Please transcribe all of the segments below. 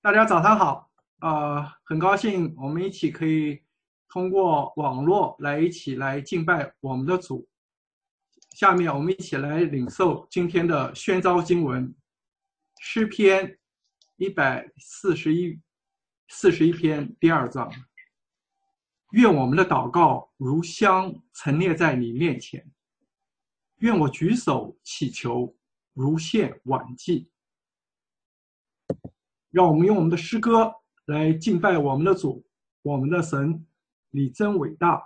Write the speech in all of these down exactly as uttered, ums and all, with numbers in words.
大家早上好，呃，很高兴我们一起可以通过网络来一起来敬拜我们的主。下面我们一起来领受今天的宣召经文，诗篇一百四十一四十一篇第二章。愿我们的祷告如香陈列在你面前，愿我举手祈求如献晚祭。让我们用我们的诗歌来敬拜我们的主，我们的神，你真伟大。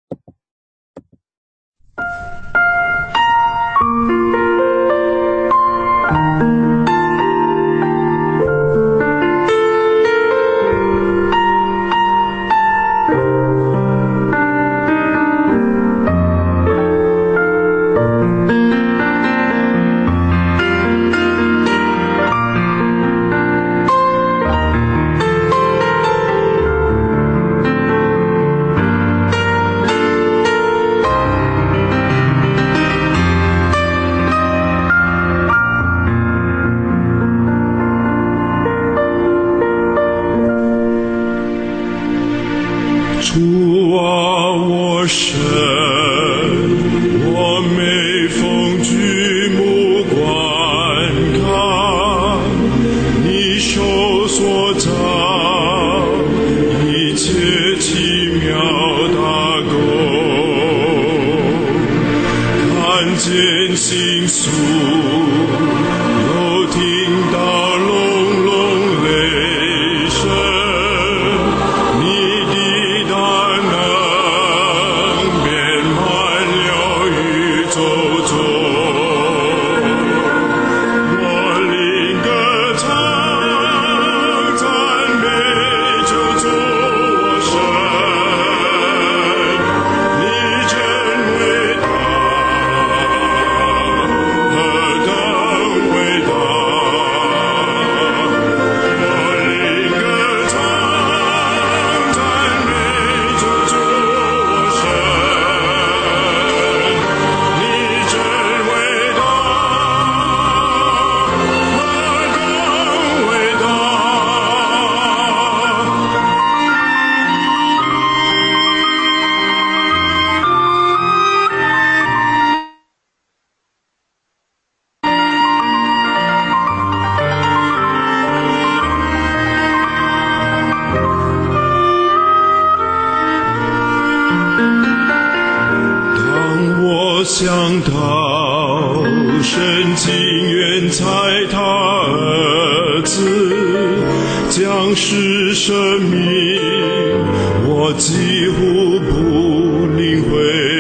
想到神情愿猜他儿子将是生命，我几乎不领会。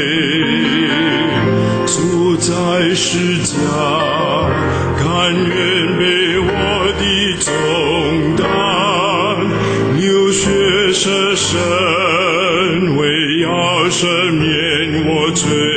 主在世家，甘愿背我的重担，流血舍身，为要赦免我罪。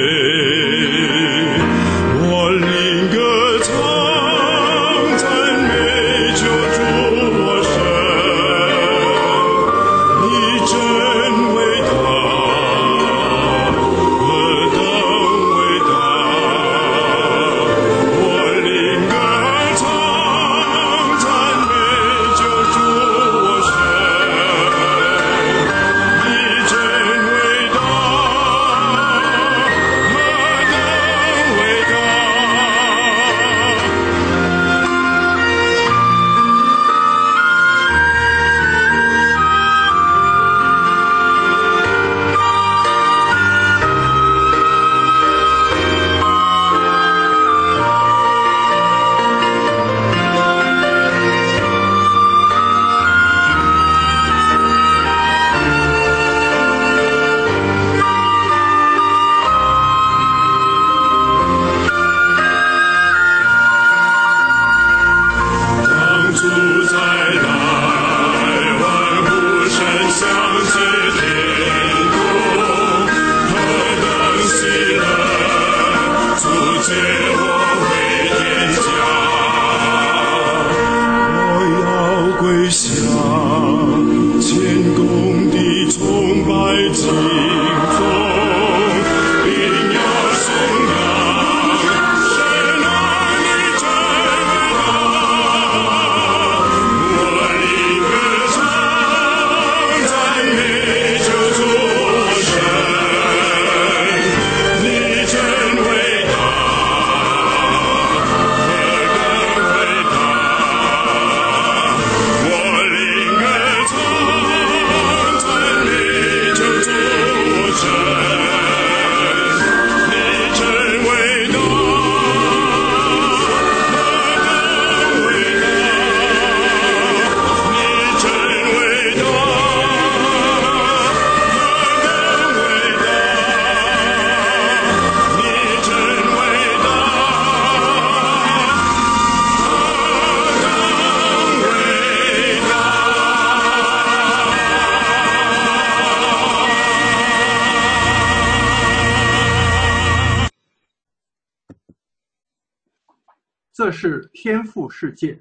这是天父世界。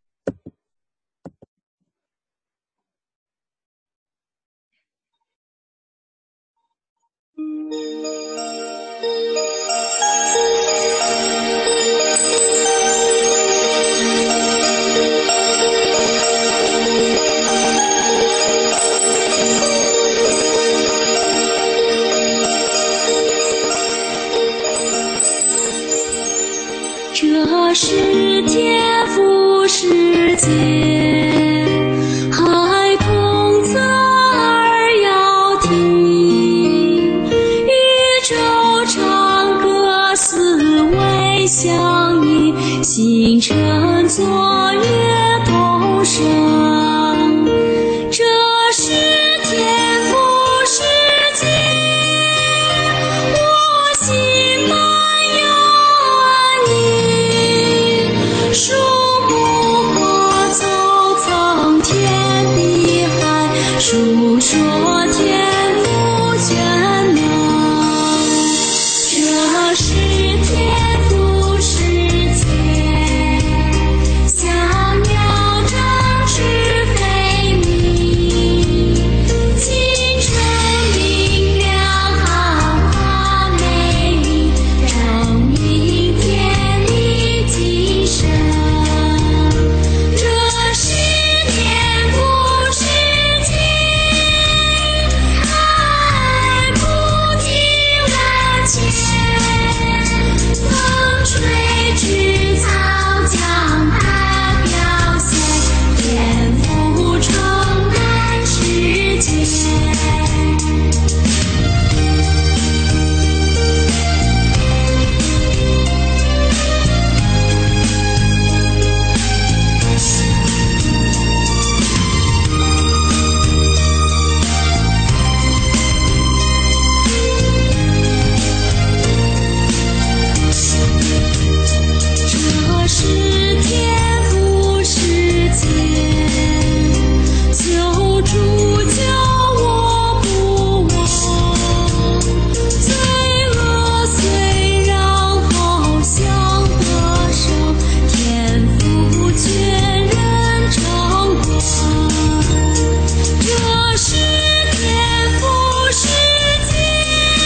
这是天父世界，孩童侧耳要听，宇宙唱歌思维相应，星辰作乐同声。这是天父世界，我心满有安宁。树木花草苍天地海，述说天父全能。这是天父世界，小鸟振翅飞鸣，清晨明亮豪华美丽，证明天地今生。这是天父世界，爱不停万千，风吹枝草将它表现，天父充满世界。这是天父世界，救主救我不忘，罪恶虽然好像得胜，天父全人掌管。这是天父世界，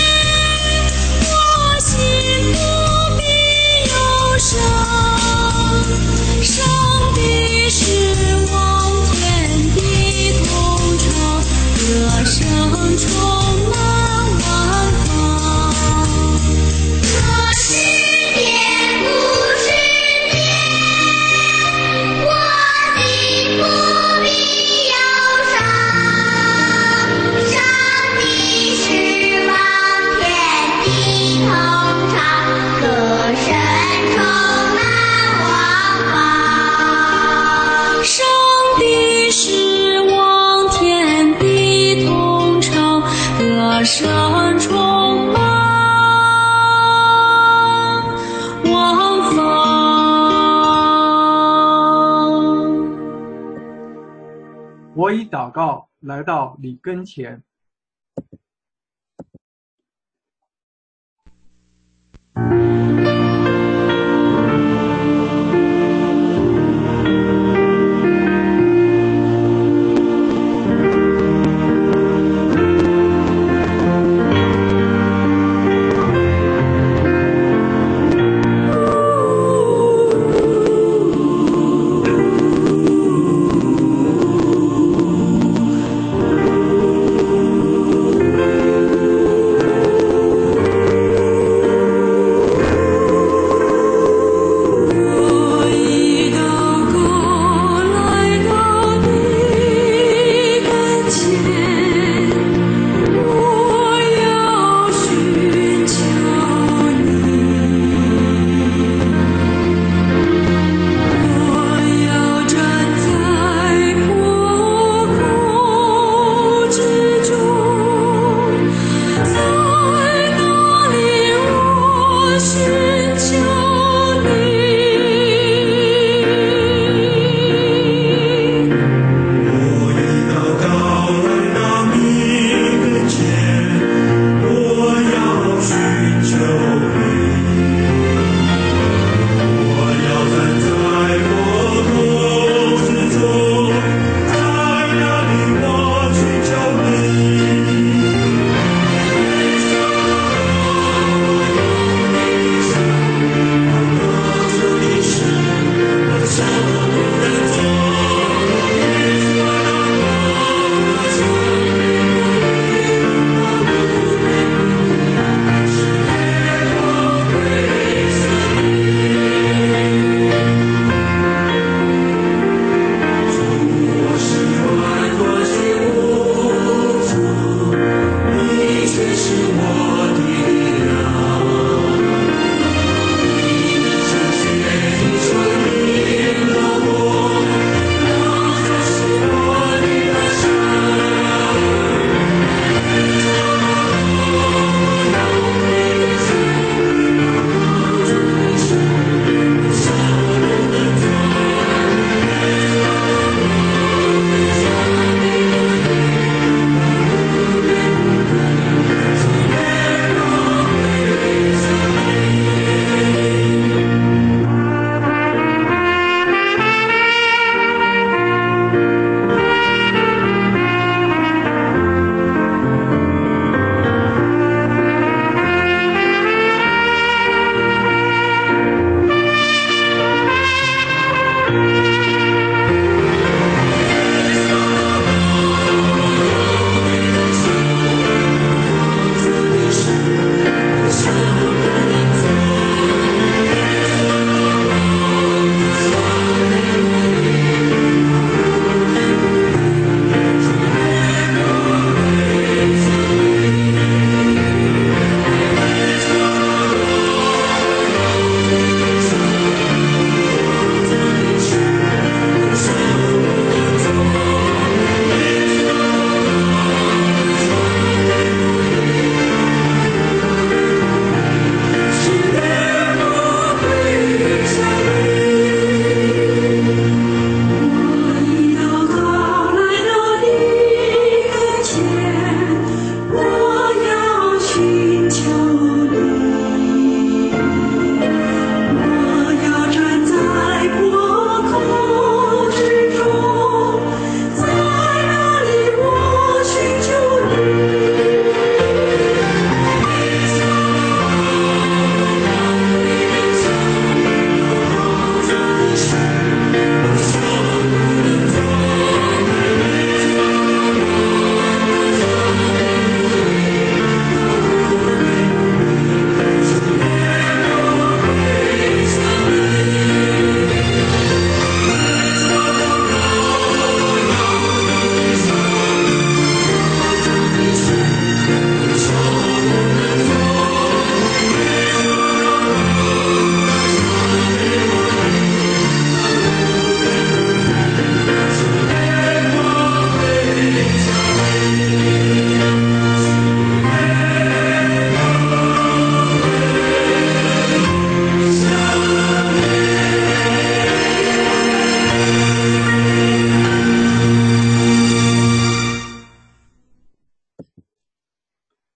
我心不必忧伤。上帝是王，天地同唱，歌声充满万方。这是天父世界，我心不必忧伤。上帝是王，天地同唱，歌声充满万方。上帝是王，天地同唱，歌声充满万方。 我以祷告来到你跟前。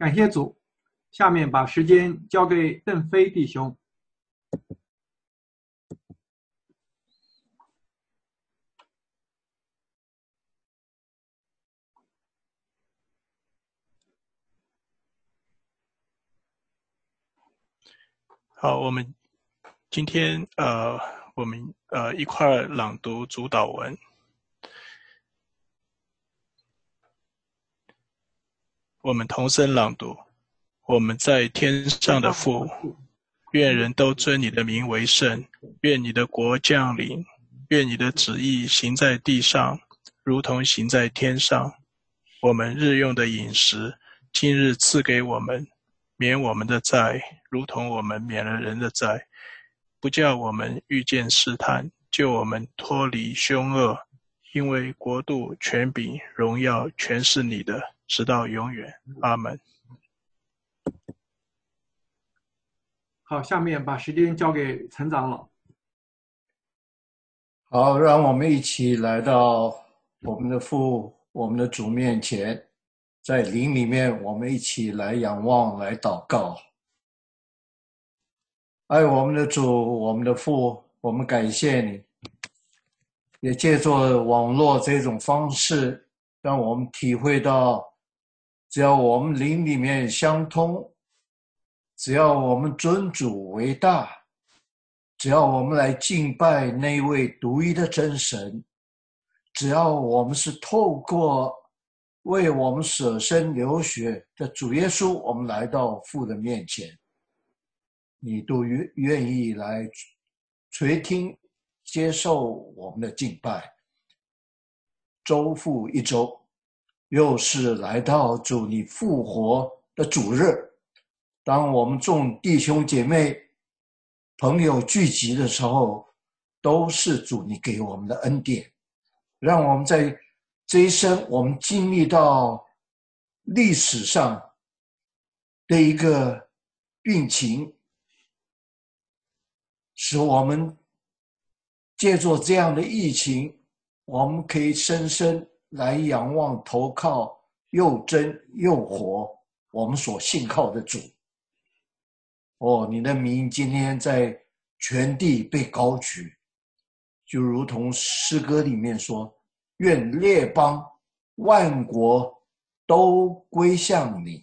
感谢主。下面把时间交给邓飞弟兄。 好，我们今天呃，我们呃一块儿朗读主导文。我们同声朗读。我们在天上的父，愿人都尊你的名为圣，愿你的国降临，愿你的旨意行在地上，如同行在天上。我们日用的饮食，今日赐给我们，免我们的债，如同我们免了人的债，不叫我们遇见试探，救我们脱离凶恶。因为国度、权柄、荣耀，全是你的，直到永远。阿们。 好，下面把时间交给陈长老。 好，让我们一起来到我们的父、我们的主面前，在灵里面，我们一起来仰望、来祷告。爱我们的主、我们的父，我们感谢你，也借助网络这种方式，让我们体会到，只要我们灵里面相通，只要我们尊主为大，只要我们来敬拜那位独一的真神，只要我们是透过为我们舍身流血的主耶稣，我们来到父的面前，你都愿意来垂听接受我们的敬拜。周复一周，又是来到主你复活的主日，当我们众弟兄姐妹朋友聚集的时候，都是主你给我们的恩典，让我们在这一生我们经历到历史上的一个病情，使我们借助这样的疫情，我们可以深深来仰望投靠又真又活我们所信靠的主。哦，你的名今天在全地被高举，就如同诗歌里面说，愿列邦万国都归向你。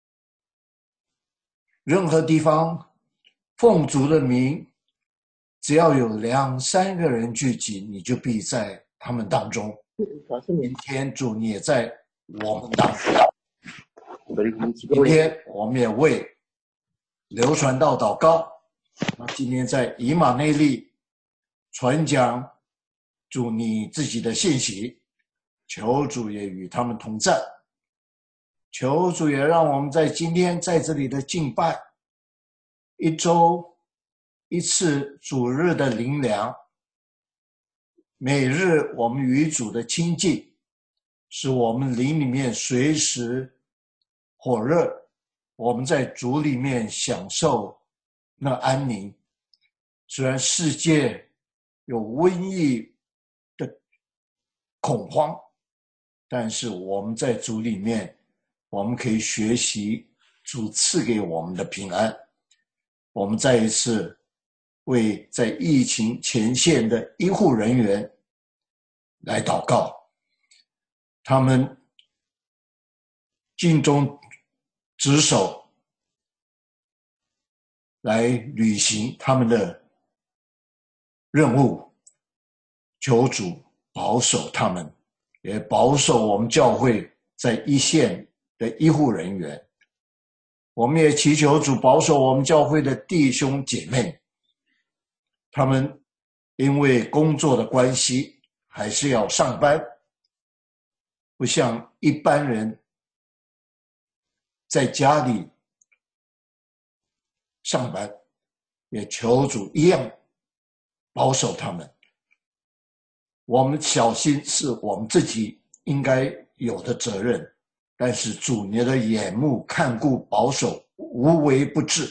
任何地方奉主的名，只要有两三个人聚集，你就必在他们当中。今天主你也在我们当中。今天我们也为流传道祷告，那今天在以马内利传讲主你自己的信息，求主也与他们同在，求主也让我们在今天在这里的敬拜，一周一次主日的灵粮，每日我们与主的亲近，使我们灵里面随时火热，我们在主里面享受那安宁。虽然世界有瘟疫的恐慌，但是我们在主里面，我们可以学习主赐给我们的平安。我们再一次为在疫情前线的医护人员来祷告，他们尽忠职守，来履行他们的任务，求主保守他们，也保守我们教会在一线的医护人员。我们也祈求主保守我们教会的弟兄姐妹，他们因为工作的关系还是要上班，不像一般人在家里上班，也求主一样保守他们。我们小心是我们自己应该有的责任，但是主你的眼目看顾保守，无微不至。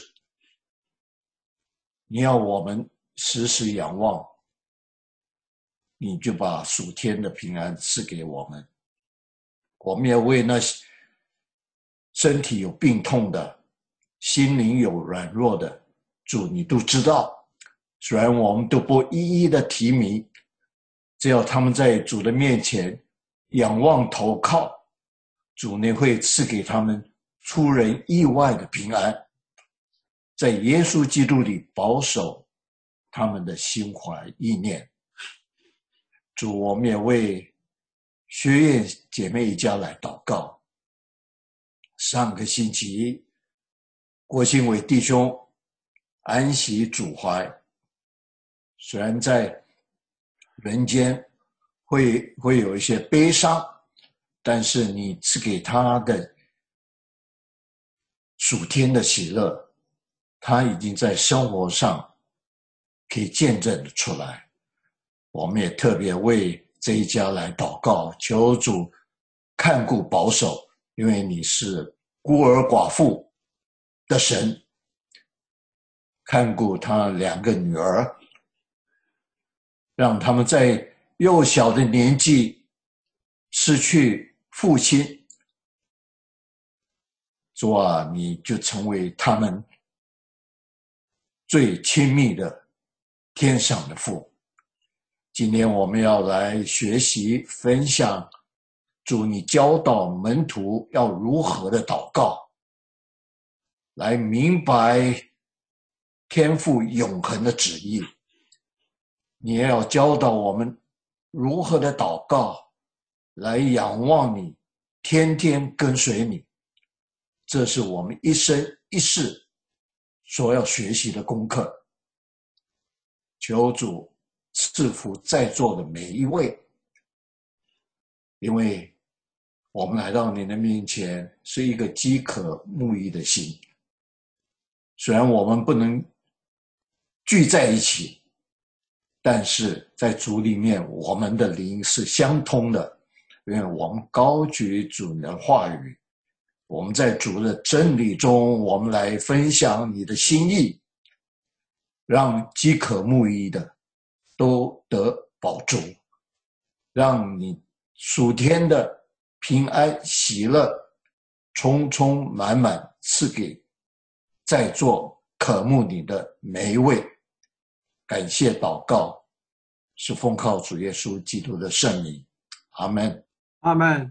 你要我们时时仰望，你就把属天的平安赐给我们。我们也为那身体有病痛的，心灵有软弱的，主你都知道。虽然我们都不一一的提名，只要他们在主的面前仰望投靠，主你会赐给他们出人意外的平安，在耶稣基督里保守他们的心怀意念。主，我们也为学院姐妹一家来祷告。上个星期郭兴伟弟兄安息主怀，虽然在人间会会有一些悲伤，但是你赐给他的属天的喜乐，他已经在生活上可以见证出来。我们也特别为这一家来祷告，求主看顾保守，因为你是孤儿寡妇的神，看顾他两个女儿，让他们在幼小的年纪失去父亲。主啊，你就成为他们最亲密的天上的父。今天我们要来学习分享主你教导门徒要如何的祷告，来明白天父永恒的旨意。你也要教导我们如何的祷告，来仰望你，天天跟随你。这是我们一生一世所要学习的功课。求主赐福在座的每一位，因为我们来到你的面前是一个饥渴慕义的心。虽然我们不能聚在一起，但是在主里面我们的灵是相通的，因为我们高举主的话语，我们在主的真理中，我们来分享你的心意，让饥渴慕义的都得饱足，让你属天的平安喜乐充充满满赐给在座渴慕你的每一位。感谢祷告，是奉靠主耶稣基督的圣名，阿们， 阿们。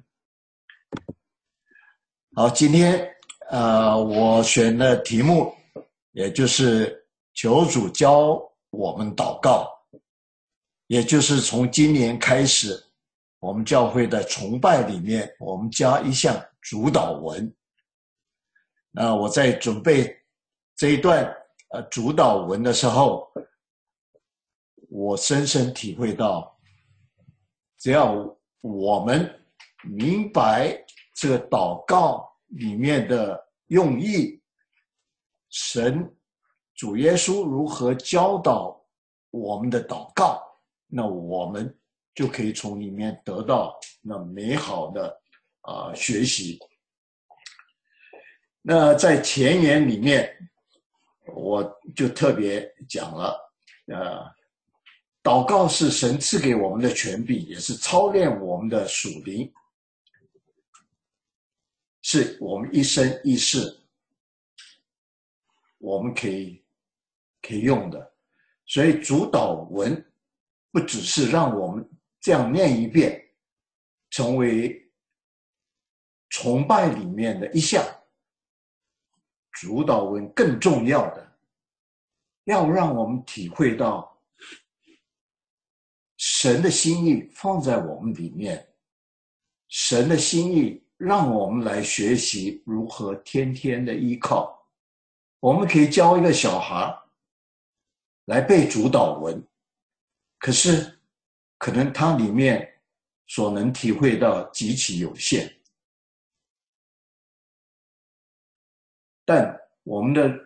好，今天呃，我选的题目也就是求主教我们祷告，也就是从今年开始，我们教会的崇拜里面，我们加一项主祷文。那我在准备这一段呃主祷文的时候，我深深体会到，只要我们明白这个祷告里面的用意，神主耶稣如何教导我们的祷告，那我们就可以从里面得到那美好的啊、呃、学习。那在前言里面，我就特别讲了，呃，祷告是神赐给我们的权柄，也是操练我们的属灵，是我们一生一世我们可以可以用的。所以主祷文不只是让我们这样念一遍成为崇拜里面的一项，主祷文更重要的要让我们体会到神的心意放在我们里面，神的心意让我们来学习如何天天的依靠。我们可以教一个小孩来背主祷文，可是可能他里面所能体会到极其有限。但我们的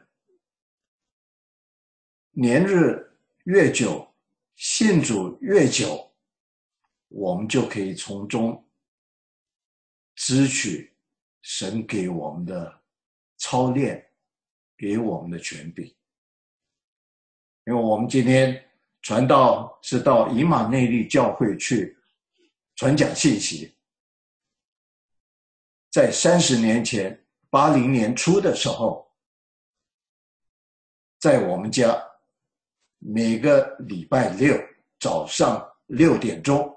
年日越久，信主越久，我们就可以从中支取神给我们的操练，给我们的权柄。因为我们今天传道是到以马内利教会去传讲信息，在三十年前八零年初的时候，在我们家每个礼拜六早上六点钟，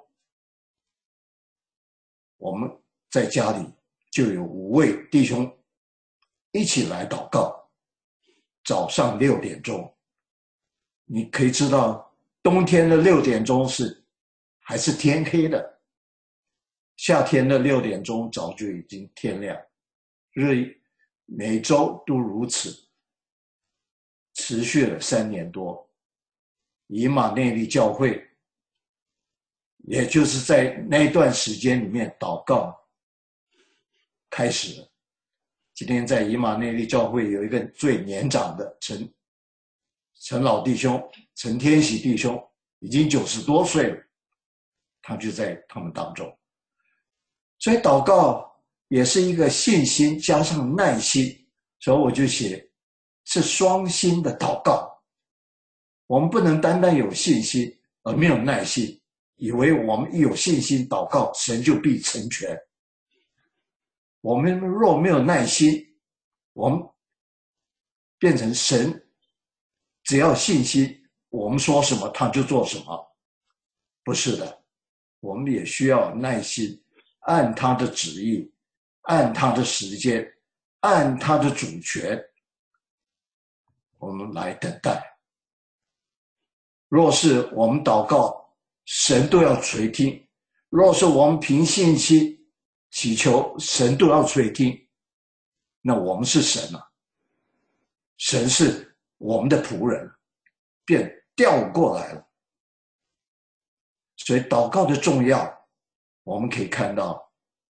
我们在家里就有五位弟兄一起来祷告。早上六点钟，你可以知道，冬天的六点钟是还是天黑的，夏天的六点钟早就已经天亮。日每周都如此，持续了三年多。以马内利教会，也就是在那段时间里面祷告开始了。今天在以马内利教会有一个最年长的陈陈老弟兄，陈天喜弟兄，已经九十多岁了，他就在他们当中。所以祷告也是一个信心加上耐心，所以我就写是双心的祷告。我们不能单单有信心而没有耐心，以为我们一有信心祷告，神就必成全。我们若没有耐心，我们变成神只要信心，我们说什么他就做什么。不是的，我们也需要耐心，按他的旨意，按他的时间，按他的主权，我们来等待。若是我们祷告，神都要垂听；若是我们凭信心祈求，神都要垂听，那我们是神啊，神是我们的仆人，便调过来了。所以祷告的重要，我们可以看到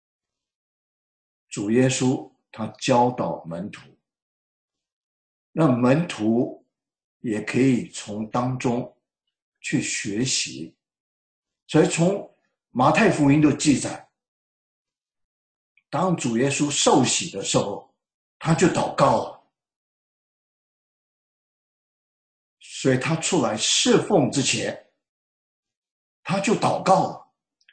主耶稣他教导门徒，那门徒也可以从当中去学习。所以从马太福音的记载，当主耶稣受洗的时候，他就祷告了。所以他出来侍奉之前，他就祷告了。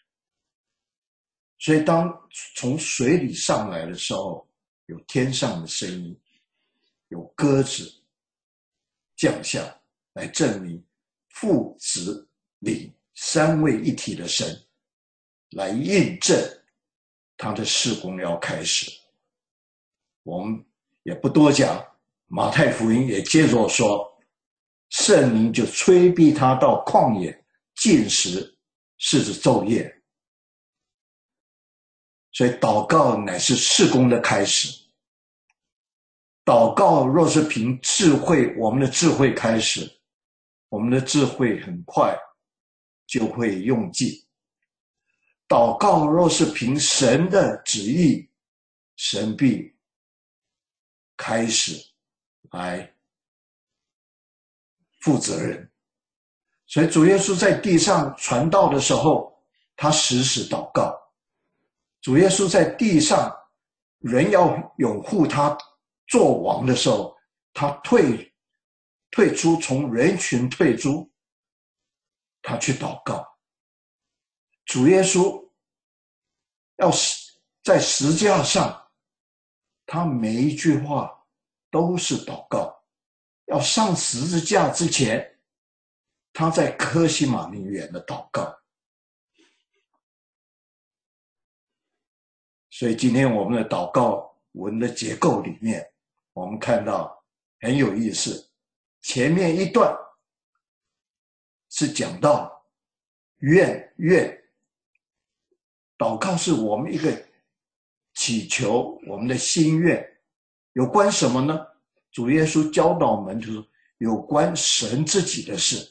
所以当从水里上来的时候，有天上的声音，有鸽子降下来，证明父子灵三位一体的神，来印证他的事工要开始。我们也不多讲，马太福音也接着说，圣灵就催逼他到旷野禁食四十昼夜。所以祷告乃是事工的开始。祷告若是凭智慧，我们的智慧开始，我们的智慧很快就会用尽。祷告若是凭神的旨意，神必开始来负责任。所以主耶稣在地上传道的时候，他时时祷告。主耶稣在地上人要拥护他做王的时候，他退退出，从人群退出，他去祷告。主耶稣要在十字架上，他每一句话都是祷告。要上十字架之前，他在客西马尼园的祷告。所以今天我们的祷告文的结构里面，我们看到很有意思。前面一段是讲到愿愿，祷告是我们一个祈求我们的心愿，有关什么呢？主耶稣教导门徒有关神自己的事。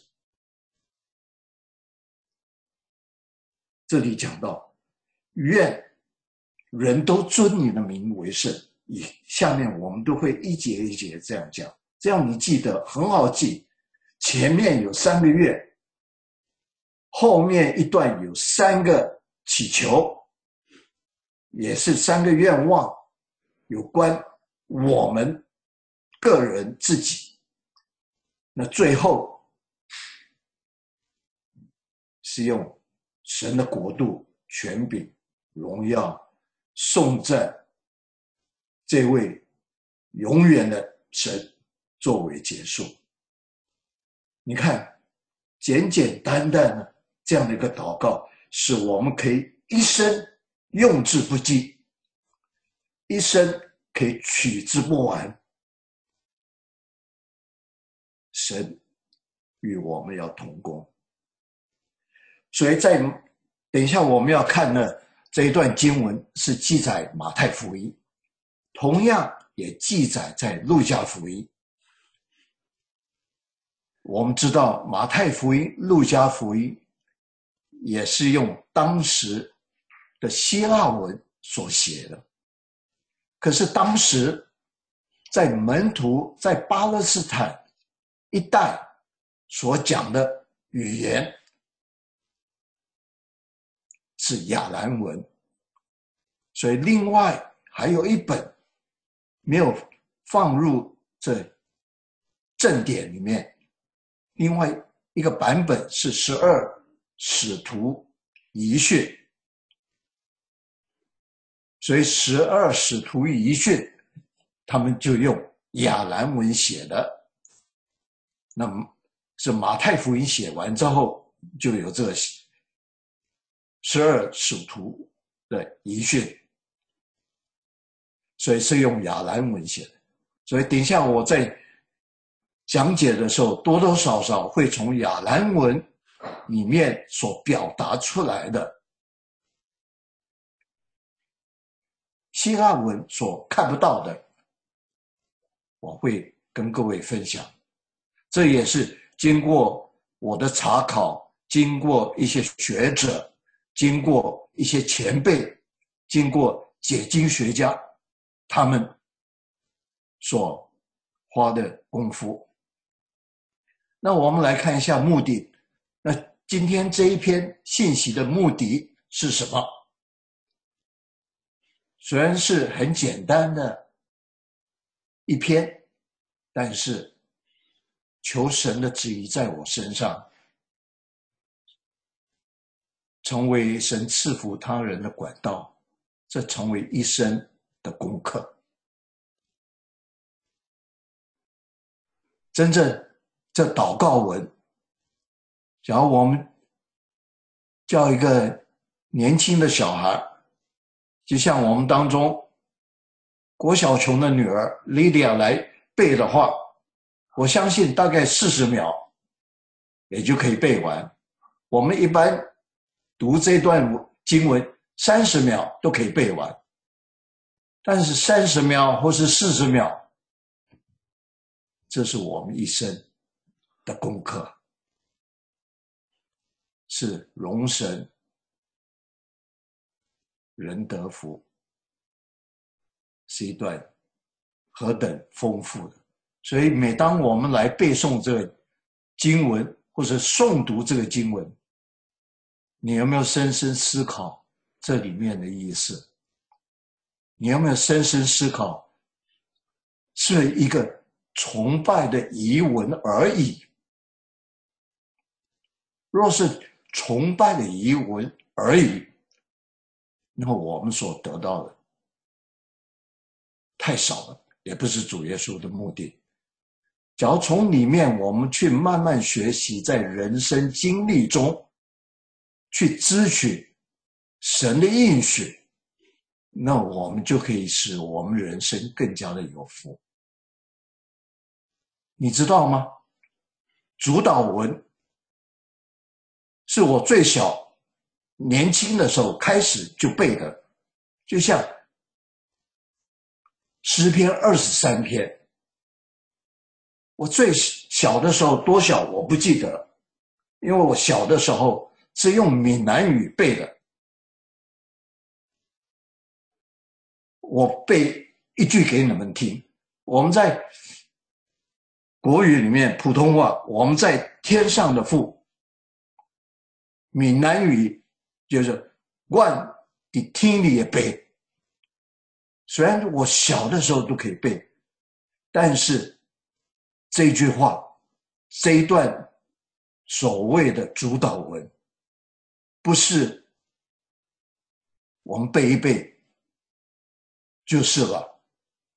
这里讲到愿人都尊你的名为圣，以下面我们都会一节一节这样讲，这样你记得很好记。前面有三个愿，后面一段有三个祈求，也是三个愿望，有关我们个人自己。那最后是用神的国度、权柄、荣耀、颂赞这位永远的神作为结束。你看，简简单单的这样的一个祷告，使我们可以一生用之不尽，一生可以取之不完。神与我们要同工，所以在等一下我们要看的这一段经文是记载马太福音，同样也记载在路加福音。我们知道马太福音、路加福音也是用当时的希腊文所写的，可是当时在门徒在巴勒斯坦一带所讲的语言是亚兰文，所以另外还有一本没有放入这正典里面，另外一个版本是十二使徒遗训，所以十二使徒遗训他们就用亚兰文写的。那么是马太福音写完之后，就有这个十二使徒的遗训，所以是用亚兰文写的。所以等一下我在讲解的时候，多多少少会从亚兰文里面所表达出来的希腊文所看不到的，我会跟各位分享。这也是经过我的查考，经过一些学者，经过一些前辈，经过解经学家他们所花的功夫。那我们来看一下目的。那今天这一篇信息的目的是什么？虽然是很简单的一篇，但是求神的旨意在我身上，成为神赐福他人的管道，这成为一生的功课。真正这祷告文，假如我们叫一个年轻的小孩，就像我们当中郭小琼的女儿 Lydia 来背的话，我相信大概四十秒也就可以背完。我们一般读这段经文三十秒都可以背完，但是三十秒或是四十秒，这是我们一生的功课，是容神人得福，是一段何等丰富的。所以每当我们来背诵这个经文或者诵读这个经文，你有没有深深思考这里面的意思？你有没有深深思考是一个崇拜的遗文而已？若是崇拜的遗文而已，那么我们所得到的太少了，也不是主耶稣的目的。假如从里面我们去慢慢学习，在人生经历中去支取神的应许，那我们就可以使我们人生更加的有福。你知道吗？主祷文是我最小年轻的时候开始就背的，就像诗篇二十三篇，我最小的时候多小我不记得，因为我小的时候是用闽南语背的。我背一句给你们听，我们在国语里面普通话，我们在天上的父，闽南语就是我在天里也背。虽然我小的时候都可以背，但是这句话，这一段所谓的主祷文，不是我们背一背就是了，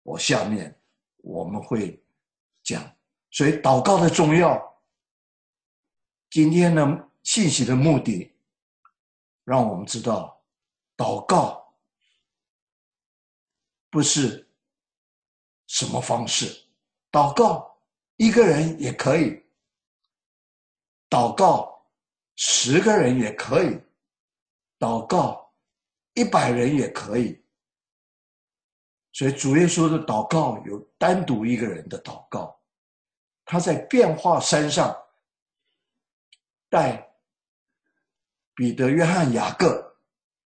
我下面我们会讲。所以祷告的重要，今天的信息的目的，让我们知道，祷告不是什么方式，祷告一个人也可以，祷告十个人也可以，祷告一百人也可以。所以主耶稣的祷告有单独一个人的祷告，他在变化山上带彼得、约翰、雅各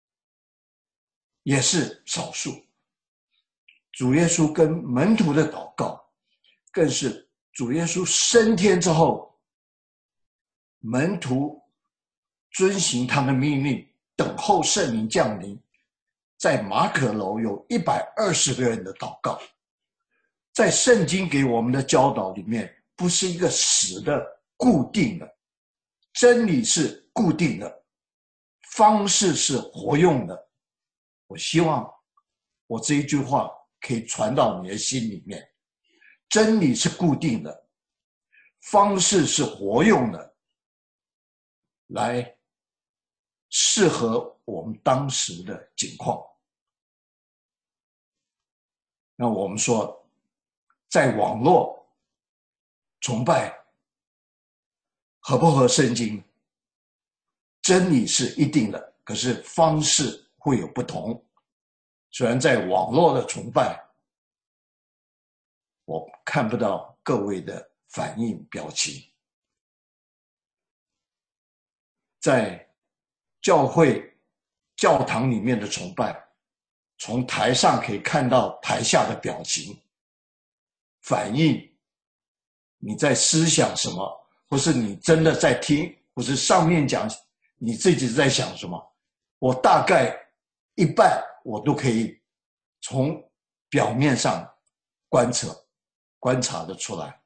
也是少数。主耶稣跟门徒的祷告，更是主耶稣升天之后，门徒遵行他的命令，等候圣灵降临。在马可楼有一百二十个人的祷告，在圣经给我们的教导里面，不是一个死的固定的，真理是固定的，方式是活用的。我希望我这一句话可以传到你的心里面，真理是固定的，方式是活用的，来适合我们当时的境况。那我们说，在网络崇拜合不合圣经？真理是一定的，可是方式会有不同。虽然在网络的崇拜，我看不到各位的反应表情，在教会教堂里面的崇拜，从台上可以看到台下的表情反应，你在思想什么，或是你真的在听，或是上面讲你自己在想什么，我大概一半我都可以从表面上观察观察得出来。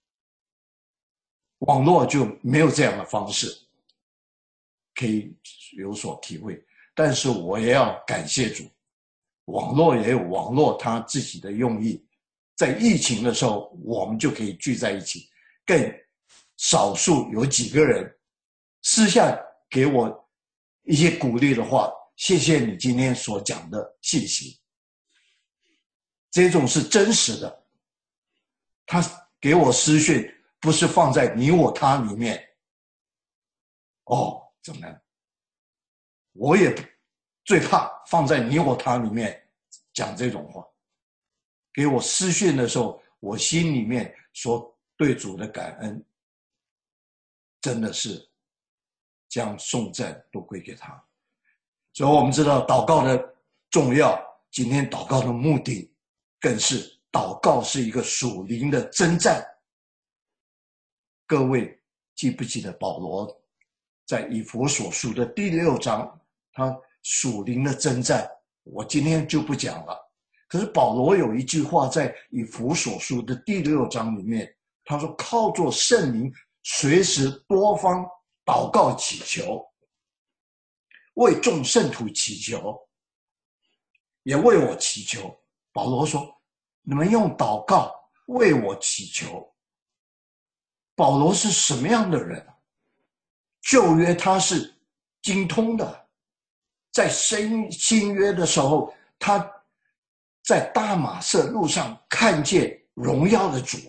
网络就没有这样的方式可以有所体会，但是我也要感谢主，网络也有网络它自己的用意。在疫情的时候，我们就可以聚在一起，更少数有几个人私下给我一些鼓励的话，谢谢你今天所讲的信息，这种是真实的。他给我私讯不是放在你我他里面，哦怎么样，我也最怕放在你我他里面讲这种话。给我私讯的时候，我心里面所对主的感恩，真的是将颂赞都归给他。所以我们知道祷告的重要，今天祷告的目的更是祷告是一个属灵的征战。各位记不记得保罗在以弗所书的第六章，他属灵的征战，我今天就不讲了。可是保罗有一句话在以弗所书的第六章里面，他说靠着圣灵随时多方祷告祈求，为众圣徒祈求，也为我祈求。保罗说你们用祷告为我祈求。保罗是什么样的人？旧约他是精通的，在新新约的时候，他在大马色路上看见荣耀的主，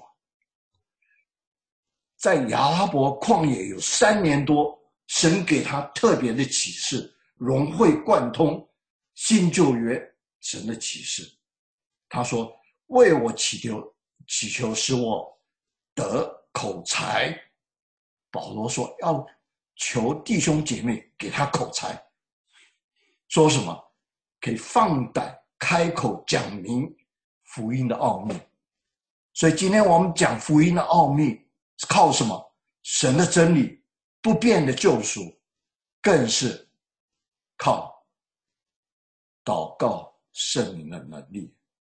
在亚拉伯旷野有三年多，神给他特别的启示，融会贯通新旧约神的启示。他说为我祈求祈求使我得口才。保罗说要求弟兄姐妹给他口才，说什么可以放胆开口讲明福音的奥秘。所以今天我们讲福音的奥秘是靠什么？神的真理，不变的救赎，更是靠祷告圣灵的能力。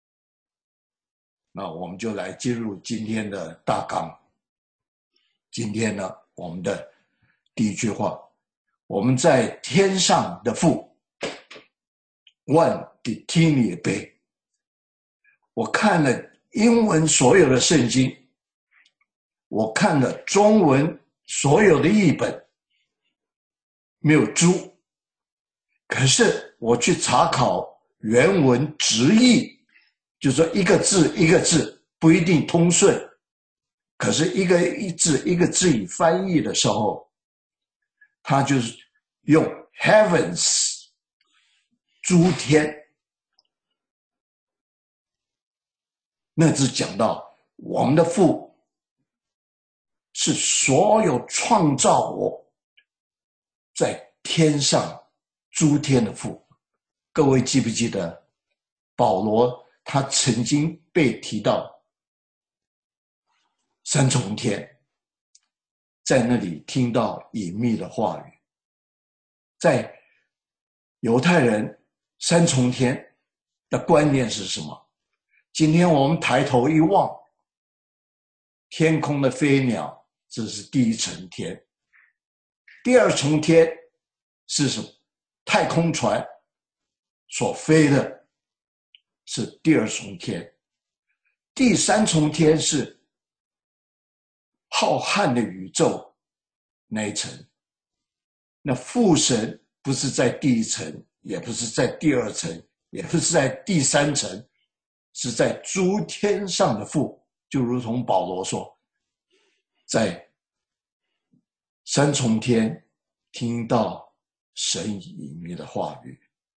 那我们就来进入今天的大纲。今天呢，我们的第一句话，我们在天上的父，万的天也杯， 我看了英文所有的圣经，我看了中文所有的译本，没有猪。可是我去查考原文直译，就是说一个字一个字不一定通顺，可是一个一字一个字以翻译的时候，他就是用 heavens 诸天，那只讲到我们的父是所有创造我在天上诸天的父。各位记不记得保罗他曾经被提到三重天，在那里听到隐秘的话语。在犹太人三重天的观念是什么？今天我们抬头一望，天空的飞鸟，这是第一层天。第二重天是什么？太空船所飞的是第二重天。第三重天是浩瀚的宇宙那一层。那父神不是在第一层，也不是在第二层，也不是在第三层，是在诸天上的父。就如同保罗说，在三重天听到神隐秘的话语。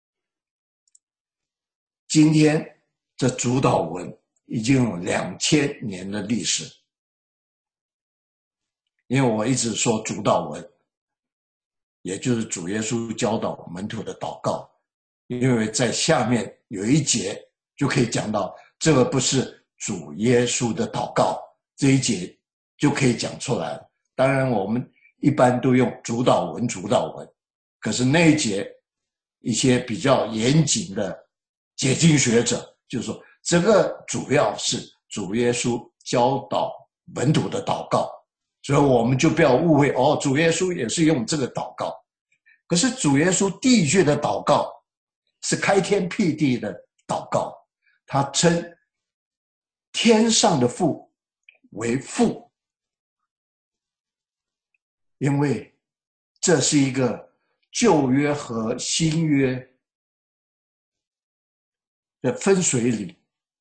今天这主导文已经有两千年的历史，因为我一直说主导文，也就是主耶稣教导门徒的祷告，因为在下面有一节就可以讲到，这个不是主耶稣的祷告，这一节就可以讲出来了。当然我们一般都用主导文主导文，可是那一节一些比较严谨的解经学者就说，这个主要是主耶稣教导门徒的祷告，所以我们就不要误会，哦，主耶稣也是用这个祷告。可是主耶稣第一句的祷告是开天辟地的祷告，他称天上的父为父，因为这是一个旧约和新约的分水岭。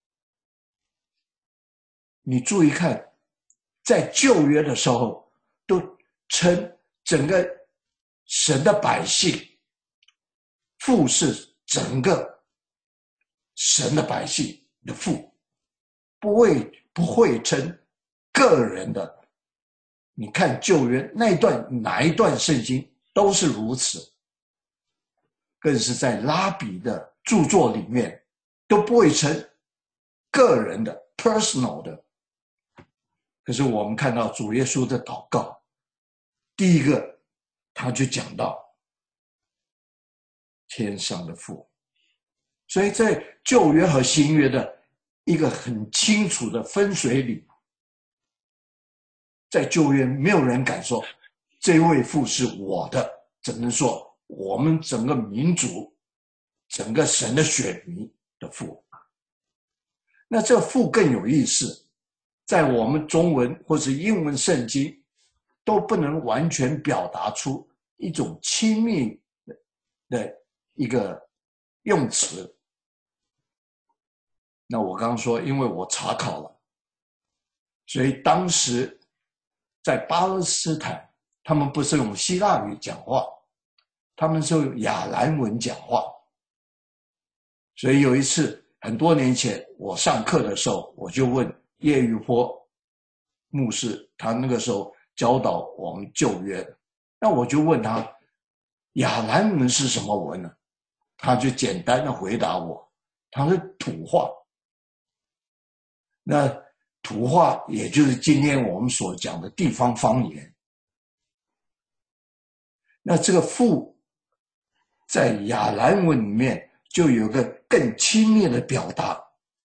你注意看，在旧约的时候都称整个神的百姓，父是整个神的百姓的父，不会不会称个人的。你看旧约那一段哪一段圣经都是如此，更是在拉比的著作里面都不会称个人的 personal 的。可是我们看到主耶稣的祷告，第一个他就讲到天上的父，所以在旧约和新约的一个很清楚的分水岭。在旧约没有人敢说这位父是我的，只能说我们整个民族整个神的选民的父。那这父更有意思，在我们中文或者英文圣经都不能完全表达出一种亲密的一个用词。那我刚刚说，因为我查考了，所以当时在巴勒斯坦，他们不是用希腊语讲话，他们是用亚兰文讲话。所以有一次很多年前我上课的时候，我就问叶玉波牧师，他那个时候教导我们旧约，那我就问他亚兰文是什么文呢？他就简单的回答我，他是土话。那土话也就是今天我们所讲的地方方言。那这个父在亚兰文里面就有个更亲密的表达，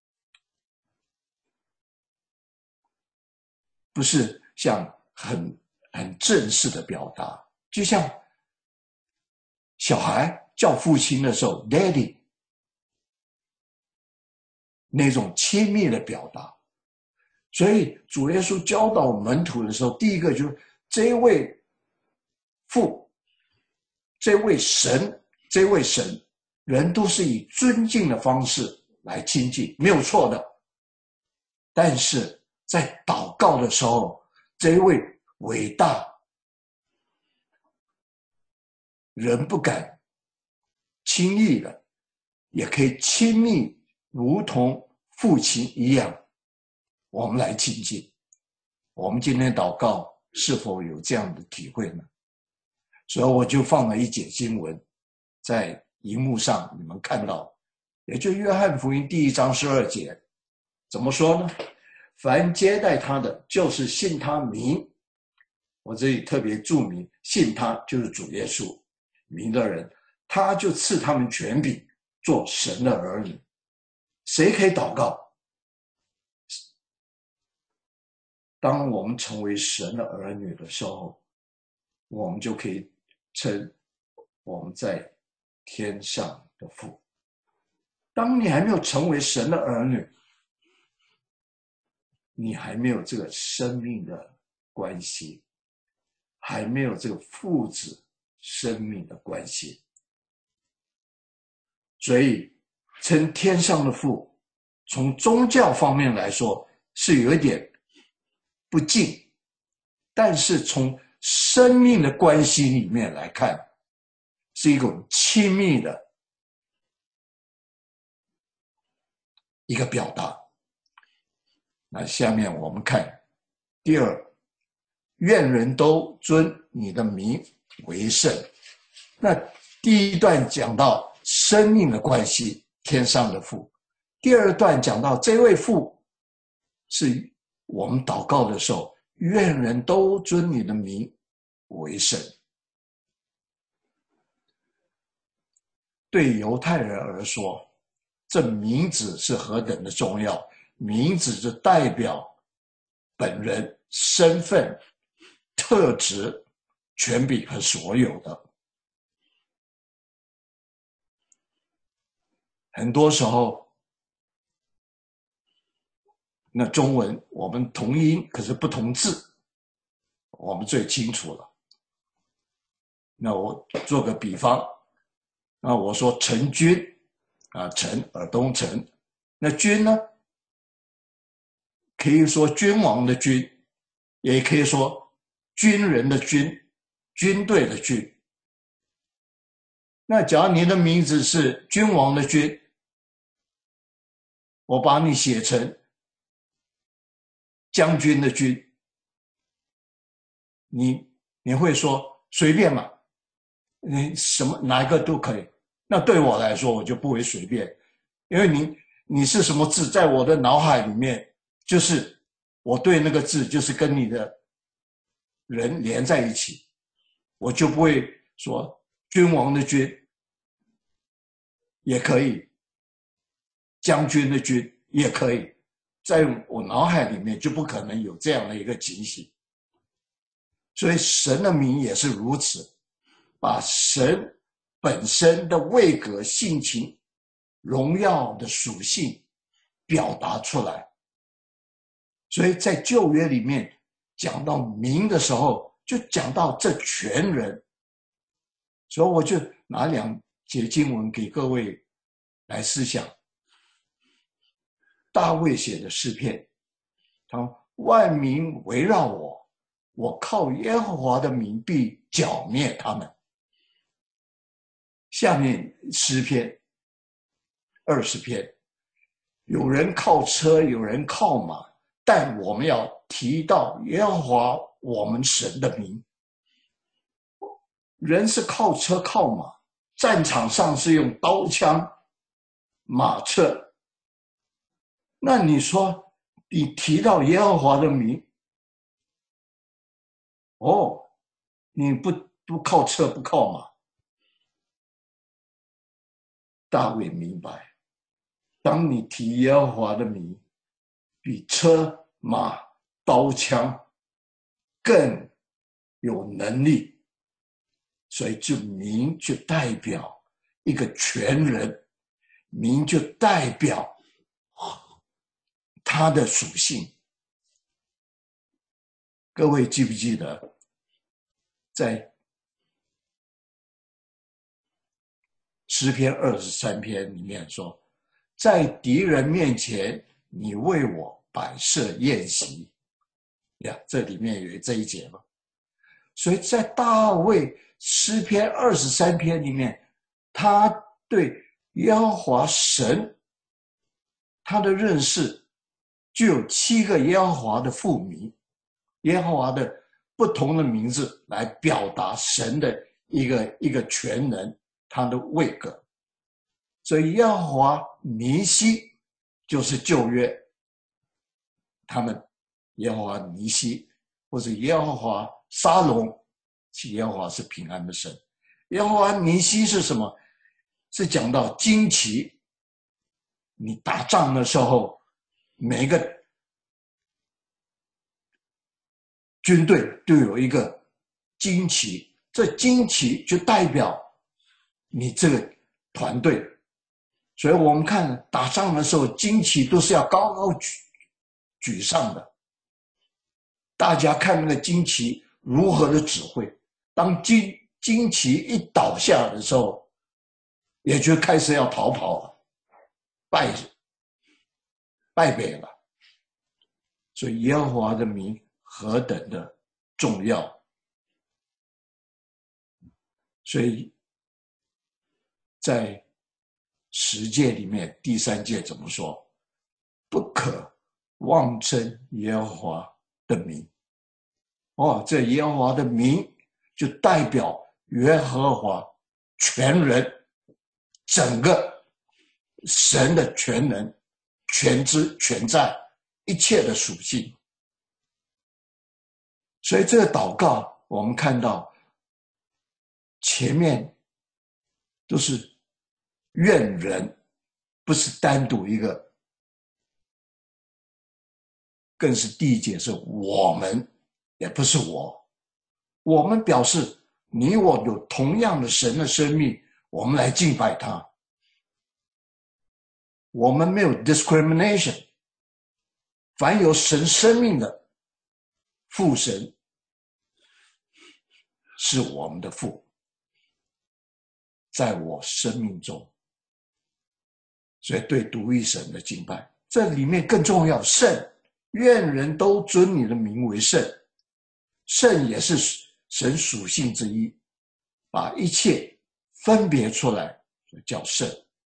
不是像很很正式的表达，就像小孩叫父亲的时候 daddy， 那种亲密的表达。所以主耶稣教导门徒的时候，第一个就是这位父，这位神，这位神，人都是以尊敬的方式来亲近，没有错的。但是在祷告的时候，这一位伟大，人不敢轻易的，也可以亲密，如同父亲一样，我们来亲近。我们今天祷告是否有这样的体会呢？所以我就放了一节经文在荧幕上，你们看到，也就约翰福音第一章十二节，怎么说呢？凡接待他的，就是信他名，我这里特别注明，信他就是主耶稣名的人，他就赐他们权柄，做神的儿女。谁可以祷告？当我们成为神的儿女的时候，我们就可以称我们在天上的父。当你还没有成为神的儿女，你还没有这个生命的关系，还没有这个父子生命的关系，所以称天上的父，从宗教方面来说是有一点不敬，但是从生命的关系里面来看，是一种亲密的一个表达。那下面我们看第二，愿人都尊你的名为圣。那第一段讲到生命的关系，天上的父；第二段讲到这位父是我们祷告的时候，愿人都尊你的名为圣。对犹太人而说，这名字是何等的重要，名字就代表本人身份、特质、权柄和所有的。很多时候，那中文我们同音，可是不同字，我们最清楚了。那我做个比方，那我说陈君，啊，陈尔东陈，那君呢，可以说君王的君，也可以说军人的军，军队的军。那假如你的名字是君王的君，我把你写成将军的军，你你会说随便嘛，你什么哪一个都可以。那对我来说，我就不会随便，因为你你是什么字，在我的脑海里面，就是我对那个字就是跟你的人连在一起，我就不会说君王的君也可以，将军的军也可以，在我脑海里面就不可能有这样的一个情形。所以神的名也是如此，把神本身的位格、性情、荣耀的属性表达出来。所以在旧约里面讲到名的时候，就讲到这全人。所以我就拿两节经文给各位来思想。大卫写的诗篇，他说万民围绕我，我靠耶和华的名必剿灭他们。下面诗篇二十篇，有人靠车，有人靠马，但我们要提到耶和华我们神的名。人是靠车靠马，战场上是用刀枪马车，那你说你提到耶和华的名，哦，你不不靠车不靠马。大卫明白，当你提耶和华的名，比车马刀枪更有能力，所以这名就代表一个全人，名就代表他的属性。各位记不记得，在诗篇二十三篇里面说，在敌人面前，你为我摆设宴席呀，这里面有这一节嘛。所以在大卫诗篇二十三篇里面，他对耶和华神他的认识就有七个耶和华的父名，耶和华的不同的名字来表达神的一个一个全能，他的位格。所以耶和华尼西就是旧约，他们耶和华尼西或者耶和华沙龙，其耶和华是平安的神。耶和华尼西是什么？是讲到旌旗。你打仗的时候，每一个军队都有一个旌旗，这旌旗就代表你这个团队。所以我们看打仗的时候，旌旗都是要高高举举上的，大家看那个旌旗如何的指挥。当旌旌旗一倒下的时候，也就开始要逃跑了，败败北了。所以耶和华的名何等的重要。所以在十诫里面第三诫怎么说？不可妄称耶和华的名。哦，这耶和华的名就代表耶和华全人，整个神的全能、全知、全在，一切的属性。所以这个祷告我们看到前面都是愿人，不是单独一个，更是第一节是我们，也不是我。我们表示你我有同样的神的生命，我们来敬拜他。我们没有 discrimination， 凡有神生命的父神是我们的父，在我生命中。所以对独一神的敬拜，这里面更重要，圣，愿人都尊你的名为圣。圣也是神属性之一，把一切分别出来叫圣。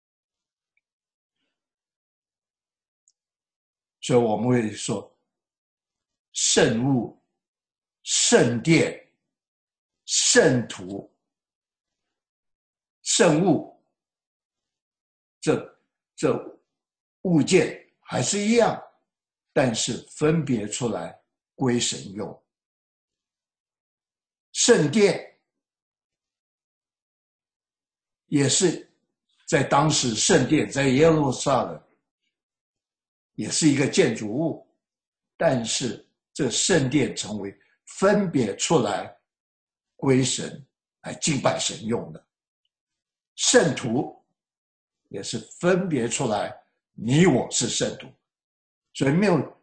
所以我们会说圣物、圣殿、圣徒、圣物，这这物件还是一样，但是分别出来归神用。圣殿也是在当时，圣殿在耶路撒冷也是一个建筑物，但是这圣殿成为分别出来归神来敬拜神用的。圣徒也是分别出来，你我是圣徒，所以没有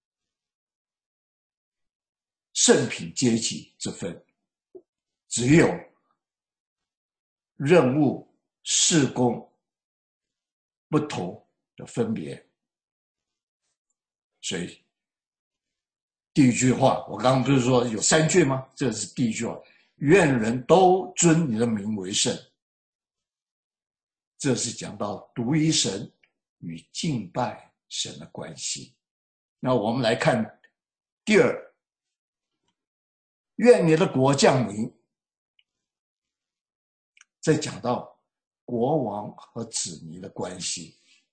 圣品阶级之分，只有任务事工不同的分别。所以第一句话，我刚刚不是说有三句吗？这是第一句话，愿人都尊你的名为圣。这是讲到独一神与敬拜神的关系。那我们来看第二，愿你的国降临。再讲到国王和子民的关系。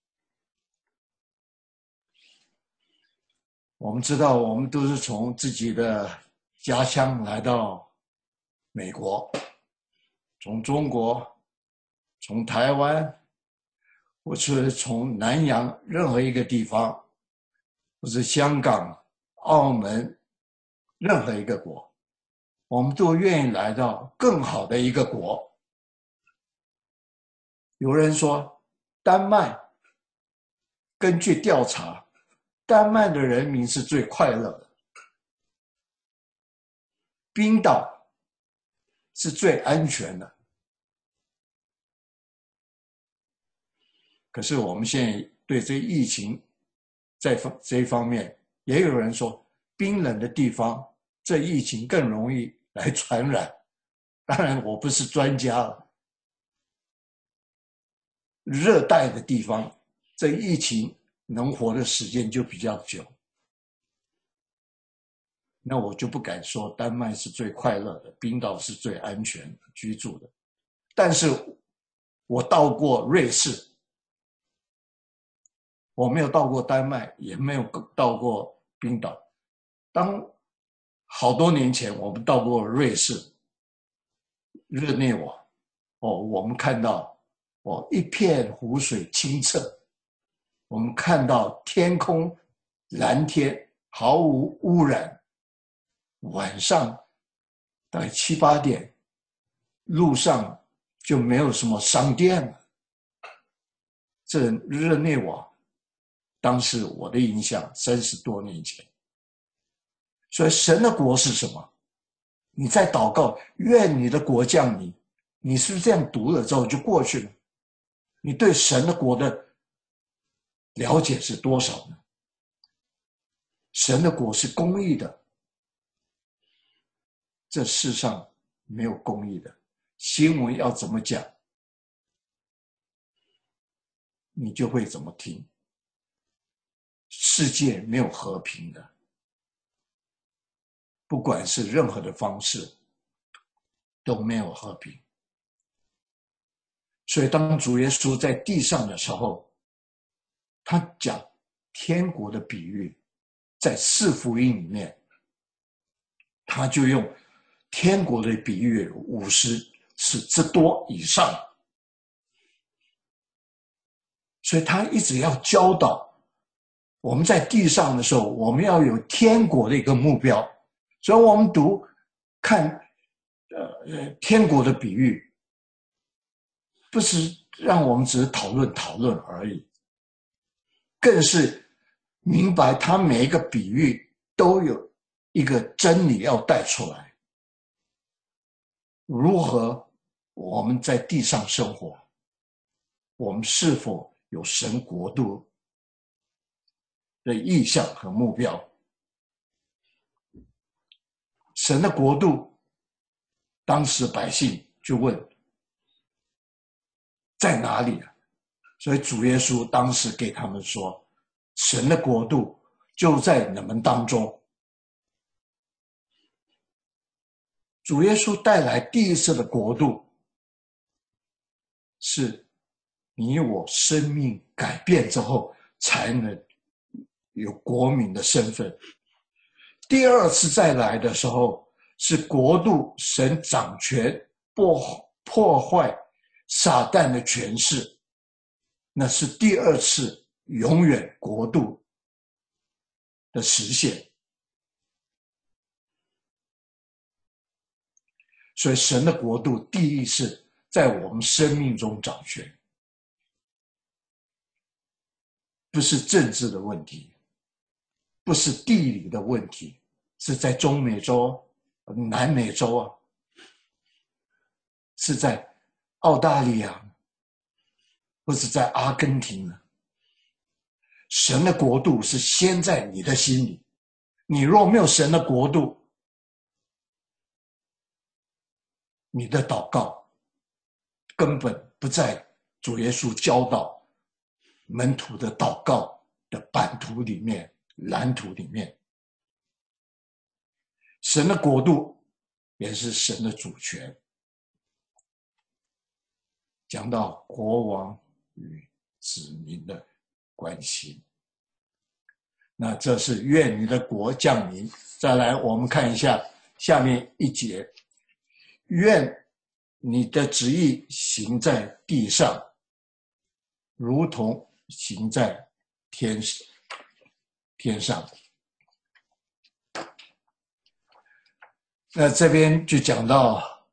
我们知道，我们都是从自己的家乡来到美国，从中国，从台湾，或是从南洋任何一个地方，或是香港、澳门，任何一个国，我们都愿意来到更好的一个国。有人说，丹麦根据调查， 丹麦的人民是最快乐的，冰岛是最安全的。可是我们现在对这疫情在这一方面，也有人说，冰冷的地方这疫情更容易来传染。当然我不是专家了，热带的地方这疫情能活的时间就比较久。那我就不敢说丹麦是最快乐的，冰岛是最安全居住的。但是我到过瑞士，我没有到过丹麦，也没有到过冰岛。当好多年前我们到过瑞士日内瓦，哦，我们看到哦一片湖水清澈，我们看到天空蓝天，毫无污染。晚上大概七八点，路上就没有什么商店了。这日内瓦，当时我的印象三十多年前。所以神的国是什么？你在祷告，愿你的国降临，你是不是这样读了之后就过去了？你对神的国的了解是多少呢？神的国是公义的，这世上没有公义的。新闻要怎么讲，你就会怎么听。世界没有和平的，不管是任何的方式都没有和平。所以当主耶稣在地上的时候，他讲天国的比喻，在四福音里面，他就用天国的比喻五十次之多以上。所以他一直要教导我们在地上的时候，我们要有天国的一个目标。所以我们读看呃天国的比喻，不是让我们只是讨论讨论而已，更是明白他每一个比喻都有一个真理要带出来。如何我们在地上生活，我们是否有神国度的意向和目标？神的国度，当时百姓就问在哪里啊？所以主耶稣当时给他们说，神的国度就在你们当中。主耶稣带来第一次的国度，是你我生命改变之后才能有国民的身份。第二次再来的时候，是国度神掌权，破破坏撒旦的权势，那是第二次永远国度的实现。所以神的国度第一是在我们生命中掌权，不是政治的问题，不是地理的问题，是在中美洲、南美洲啊，是在澳大利亚，或是在阿根廷呢。神的国度是先在你的心里，你若没有神的国度，你的祷告根本不在主耶稣教导门徒的祷告的版图里面、蓝图里面。神的国度也是神的主权。讲到国王与子民的关系，那这是愿你的国降临。再来我们看一下下面一节，愿你的旨意行在地上，如同行在天天上。那这边就讲到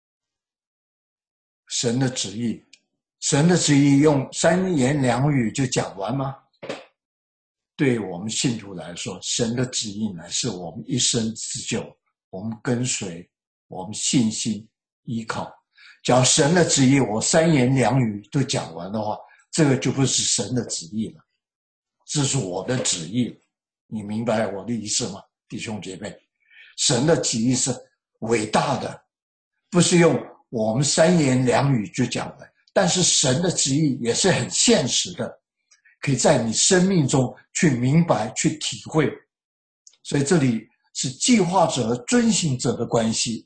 神的旨意，神的旨意用三言两语就讲完吗？ 对我们信徒来说，神的旨意乃是我们一生之久，我们跟随，我们信心依靠。只要神的旨意我三言两语都讲完的话，这个就不是神的旨意了，这是我的旨意。你明白我的意思吗，弟兄姐妹？神的旨意是伟大的，不是用我们三言两语就讲完，但是神的旨意也是很现实的，可以在你生命中去明白去体会。所以这里是计划者遵行者的关系，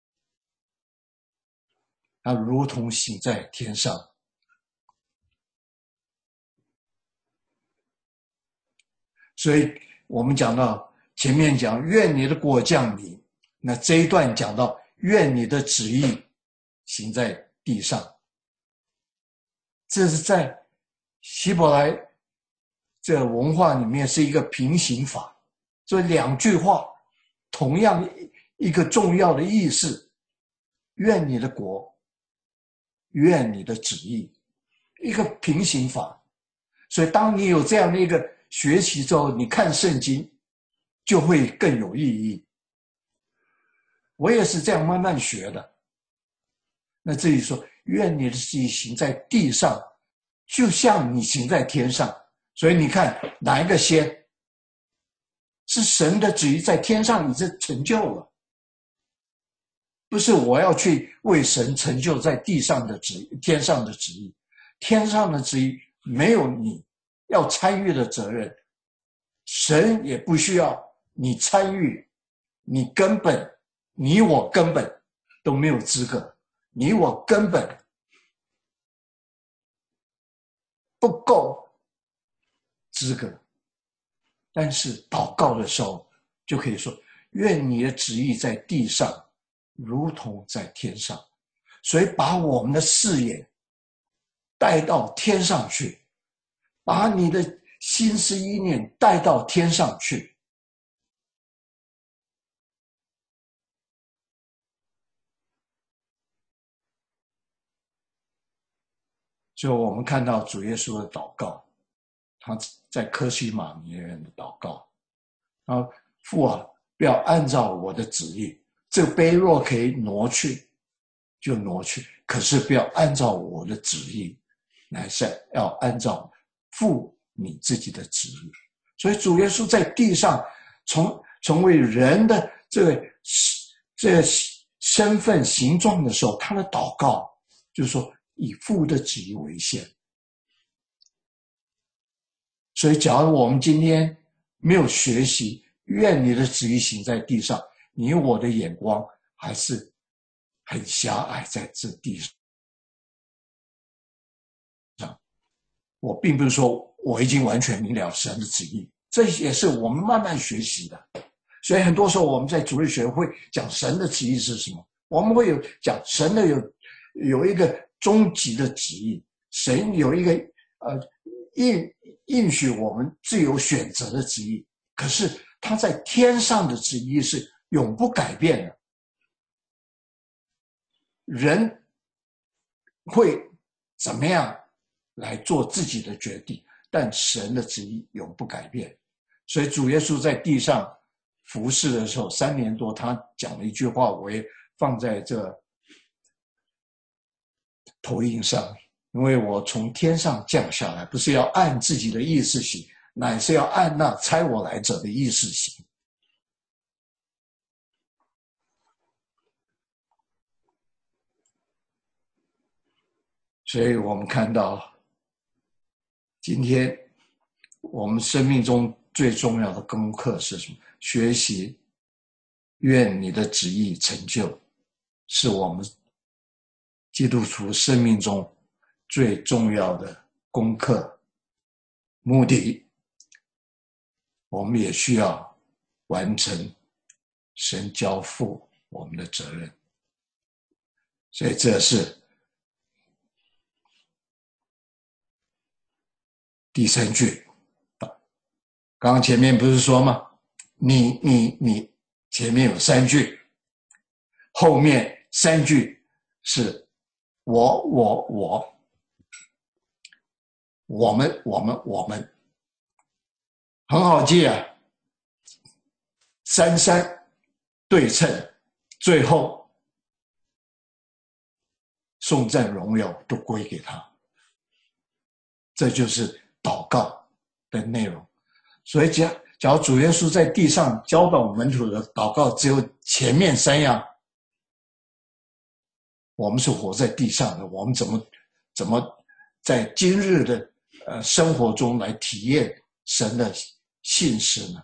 它如同行在天上。所以我们讲到前面讲愿你的国降临，那这一段讲到愿你的旨意行在地上，这是在希伯来这文化里面是一个平行法，所以两句话同样一个重要的意思，愿你的国，愿你的旨意，一个平行法。所以当你有这样的一个学习之后，你看圣经就会更有意义。我也是这样慢慢学的。那这里说愿你的旨意行在地上，就像你行在天上。所以你看哪一个先？是神的旨意在天上已经成就了，不是我要去为神成就在地上的旨意，天上的旨意。天上的旨意没有你要参与的责任，神也不需要你参与，你根本你我根本都没有资格，你我根本不够资格。但是祷告的时候就可以说愿你的旨意在地上如同在天上。所以把我们的视野带到天上去，把你的心思意念带到天上去。所以我们看到主耶稣的祷告，他在科西玛尼园的祷告，然后父啊，不要按照我的旨意，这个杯若可以挪去就挪去，可是不要按照我的旨意，乃是要按照父你自己的旨意。所以主耶稣在地上从成为人的这个这个身份形状的时候，他的祷告就是说以父的旨意为先。所以假如我们今天没有学习愿你的旨意行在地上，你我的眼光还是很狭隘在这地上。我并不是说我已经完全明了神的旨意，这也是我们慢慢学习的。所以很多时候我们在主日学会讲神的旨意是什么，我们会有讲神的有有一个终极的旨意，神有一个呃应应许我们自由选择的旨意，可是他在天上的旨意是永不改变的。人会怎么样来做自己的决定，但神的旨意永不改变。所以主耶稣在地上服侍的时候三年多，他讲了一句话，我也放在这投影上，因为我从天上降下来，不是要按自己的意思行，乃是要按那差我来者的意思行。所以我们看到今天我们生命中最重要的功课是什么？学习愿你的旨意成就，是我们基督徒生命中最重要的功课目的。我们也需要完成神交付我们的责任。所以这是第三句。刚刚前面不是说吗？你你你，前面有三句，后面三句是我我我，我们我们我们。 很好记啊，三三对称，最后颂赞荣耀都归给他。这就是祷告的内容。所以假假如主耶稣在地上教导门徒的祷告只有前面三样，我们是活在地上的，我们怎么怎么在今日的呃生活中来体验神的信实呢？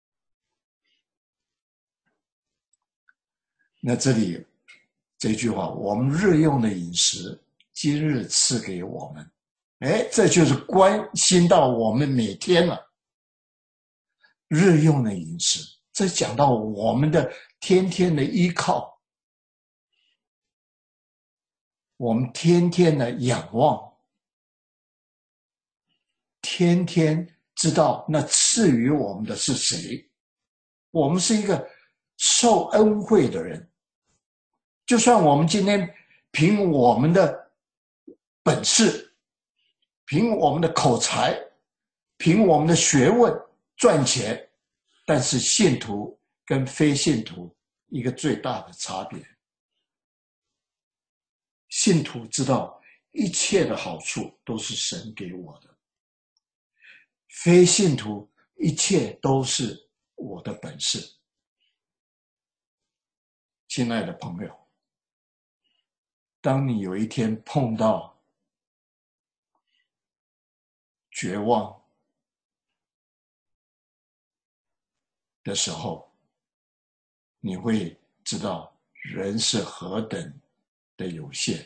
那这里这句话，我们日用的饮食，今日赐给我们，哎，这就是关心到我们每天了。日用的饮食，这讲到我们的天天的依靠，我们天天的仰望，天天知道那赐予我们的是谁。我们是一个受恩惠的人，就算我们今天凭我们的本事，凭我们的口才，凭我们的学问赚钱，但是信徒跟非信徒一个最大的差别，信徒知道一切的好处都是神给我的，非信徒一切都是我的本事。亲爱的朋友，当你有一天碰到绝望的时候，你会知道人是何等的有限。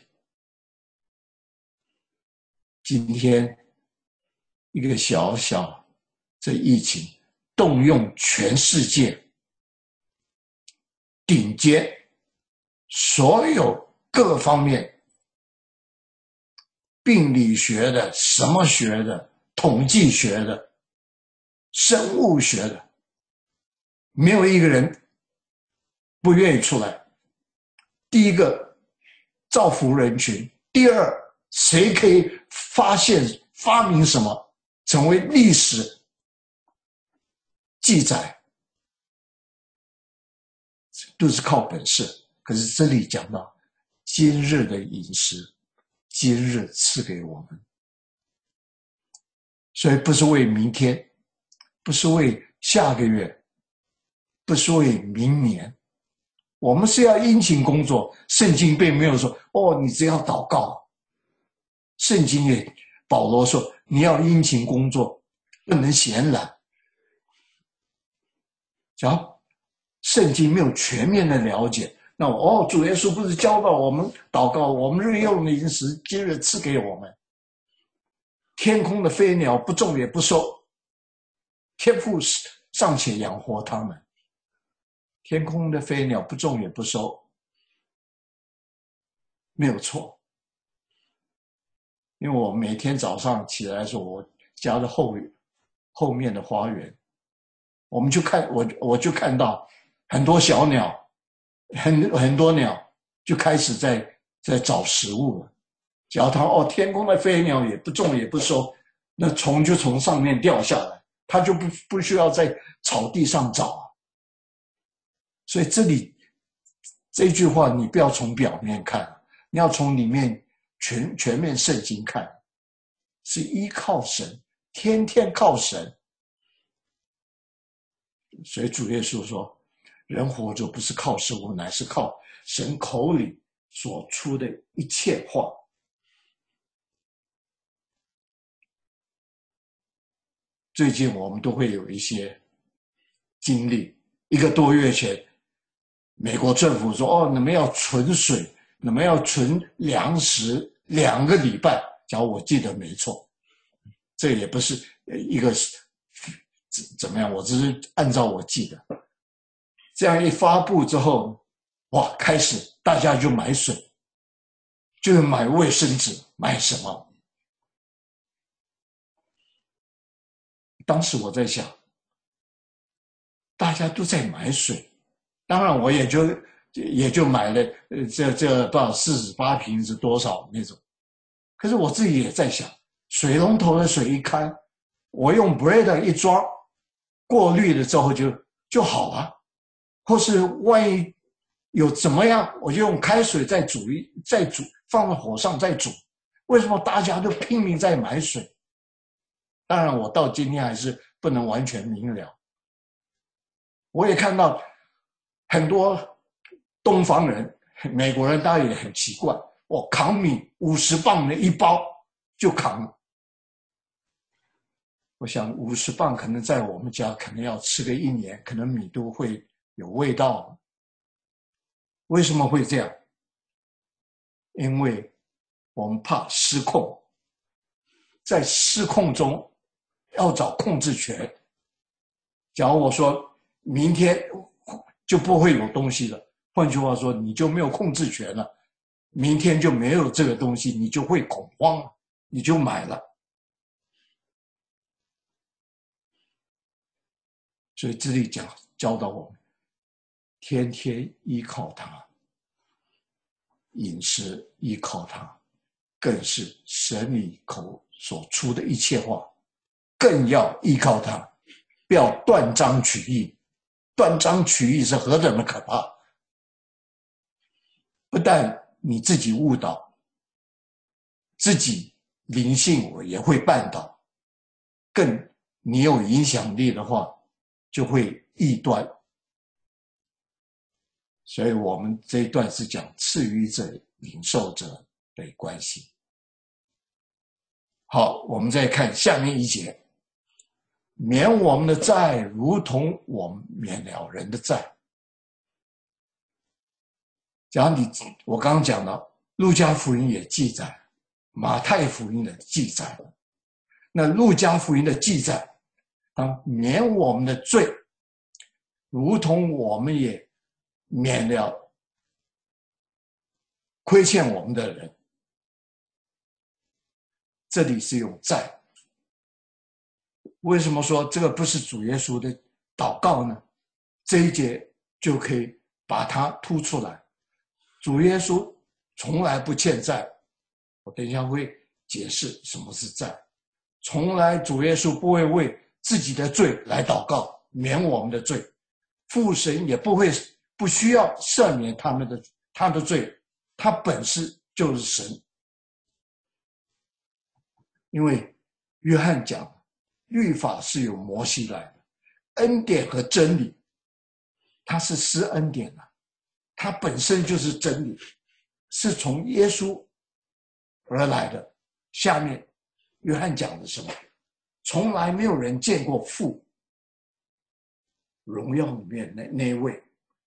今天一个小小这疫情动用全世界顶尖所有各方面病理学的、什么学的、统计学的、生物学的，没有一个人不愿意出来。第一个造福人群，第二谁可以发现发明什么成为历史记载，都是靠本事。可是这里讲到今日的饮食，今日赐给我们，所以不是为明天，不是为下个月，不是为明年，我们是要殷勤工作。圣经并没有说哦，你只要祷告。圣经也保罗说你要殷勤工作，不能闲懒。只要圣经没有全面的了解，那哦，主耶稣不是教导我们祷告，我们日用的饮食今日赐给我们。天空的飞鸟不种也不收，天父尚且养活他们。天空的飞鸟不种也不收，没有错。因为我每天早上起来的时候，我家的后后面的花园，我们就看我我就看到很多小鸟，很很多鸟就开始在在找食物了。只要它哦，天空的飞鸟也不种也不收，那虫就从上面掉下来，它就不不需要在草地上找啊。所以这里这句话你不要从表面看，你要从里面全全面圣经看，是依靠神，天天靠神。所以主耶稣说，人活着不是靠食物，乃是靠神口里所出的一切话。最近我们都会有一些经历，一个多月前美国政府说哦，你们要存水，你们要存粮食两个礼拜，假如我记得没错，这也不是一个怎么样，我只是按照我记得。这样一发布之后，哇，开始大家就买水，就买卫生纸，买什么？当时我在想，大家都在买水，当然我也就也就买了呃这这多少四十八瓶是多少那种。可是我自己也在想，水龙头的水一开，我用 Brita 一装， 过滤了之后就就好了，或是万一有怎么样，我就用开水再煮一再煮，放在火上再煮。为什么大家都拼命在买水？当然，我到今天还是不能完全明了。我也看到很多东方人、美国人，当然也很奇怪，我扛米五十磅的一包就扛了。我想五十磅可能在我们家可能要吃个一年，可能米都会有味道。为什么会这样？因为我们怕失控，在失控中要找控制权。假如我说明天就不会有东西了，换句话说，你就没有控制权了，明天就没有这个东西，你就会恐慌了，你就买了。所以这里讲教导我们，天天依靠他，饮食依靠他，更是神你口所出的一切话，更要依靠他，不要断章取义。断章取义是何等的可怕！不但你自己误导，自己灵性也会绊倒，更你有影响力的话，就会异端。所以我们这一段是讲赐予者、领受者的关系。好，我们再看下面一节。免我们的债，如同我们免了人的债。假如你我刚刚讲到，路加福音也记载，马太福音的记载，那路加福音的记载啊，免我们的罪，如同我们也免了亏欠我们的人。这里是用债。为什么说这个不是主耶稣的祷告呢？这一节就可以把它突出来。主耶稣从来不欠债，我等一下会解释什么是债。从来主耶稣不会为自己的罪来祷告，免我们的罪。父神也不会不需要赦免他们的他的罪，他本身就是神。因为约翰讲，律法是由摩西来的，恩典和真理，它是施恩典的，它本身就是真理，是从耶稣而来的。下面约翰讲的什么？从来没有人见过父，荣耀里面那那一位，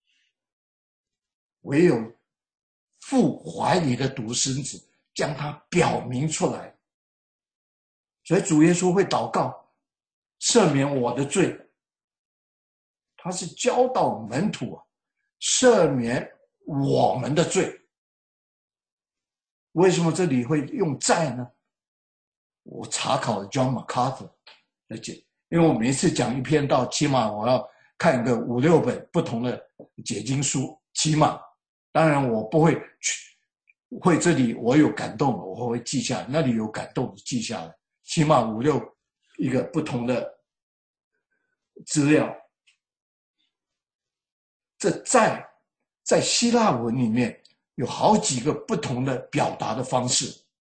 唯有父怀里的独生子将它表明出来。所以主耶稣会祷告，赦免我的罪，他是教导门徒啊，赦免我们的罪。为什么这里会用债呢？我查考了 John MacArthur 的解，因为我每一次讲一篇道，起码我要看个五六本不同的解经书，起码。当然我不会去，会这里我有感动的，我会记下来；那里有感动的记下来。起码五六一个不同的资料。这债在希腊文里面有好几个不同的表达的方式，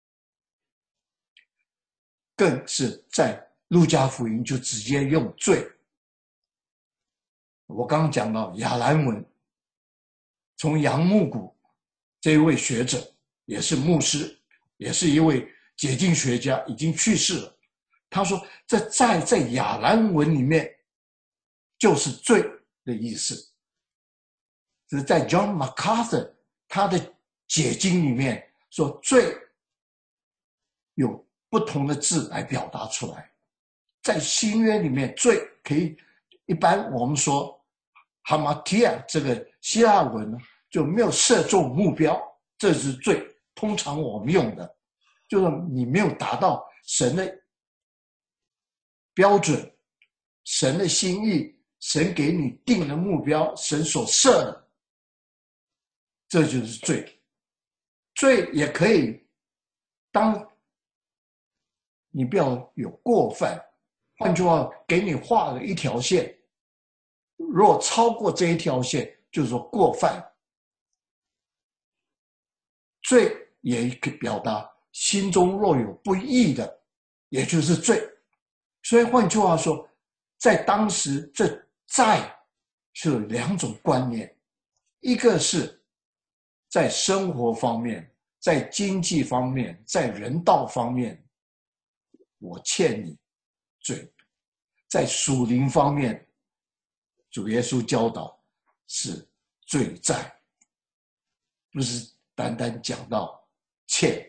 更是在路加福音就直接用罪。我刚刚讲到亚兰文，从杨牧谷这一位学者，也是牧师，也是一位解经学家，已经去世了。他说这债在亚兰文里面就是罪的意思。只是在 John MacArthur 他的解经里面说，罪有不同的字来表达出来。在新约里面，罪可以一般我们说 hamartia 这个希腊文呢，就没有射中目标，这是罪。通常我们用的就是你没有达到神的标准，神的心意，神给你定的目标，神所设的，这就是罪。罪也可以，当你不要有过犯， 换句话，给你画了一条线，若超过这一条线，就是说过犯。罪也可以表达心中若有不义的，也就是罪。所以换句话说，在当时这债是有两种观念，一个是在生活方面，在经济方面，在人道方面，我欠你罪。在属灵方面，主耶稣教导是罪债，不是单单讲到欠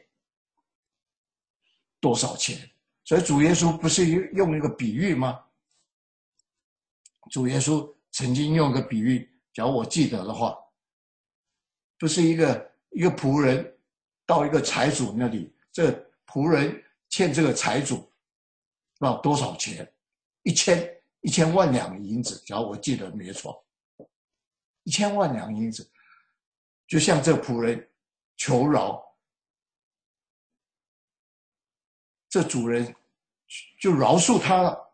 多少钱。所以主耶稣不是用一个比喻吗？主耶稣曾经用一个比喻，假如我记得的话，不是一个一个仆人到一个财主那里，这仆人欠这个财主不知道多少钱，一千一千万两银子，假如我记得没错，一千万两银子，就像这仆人求饶，这主人就饶恕他了。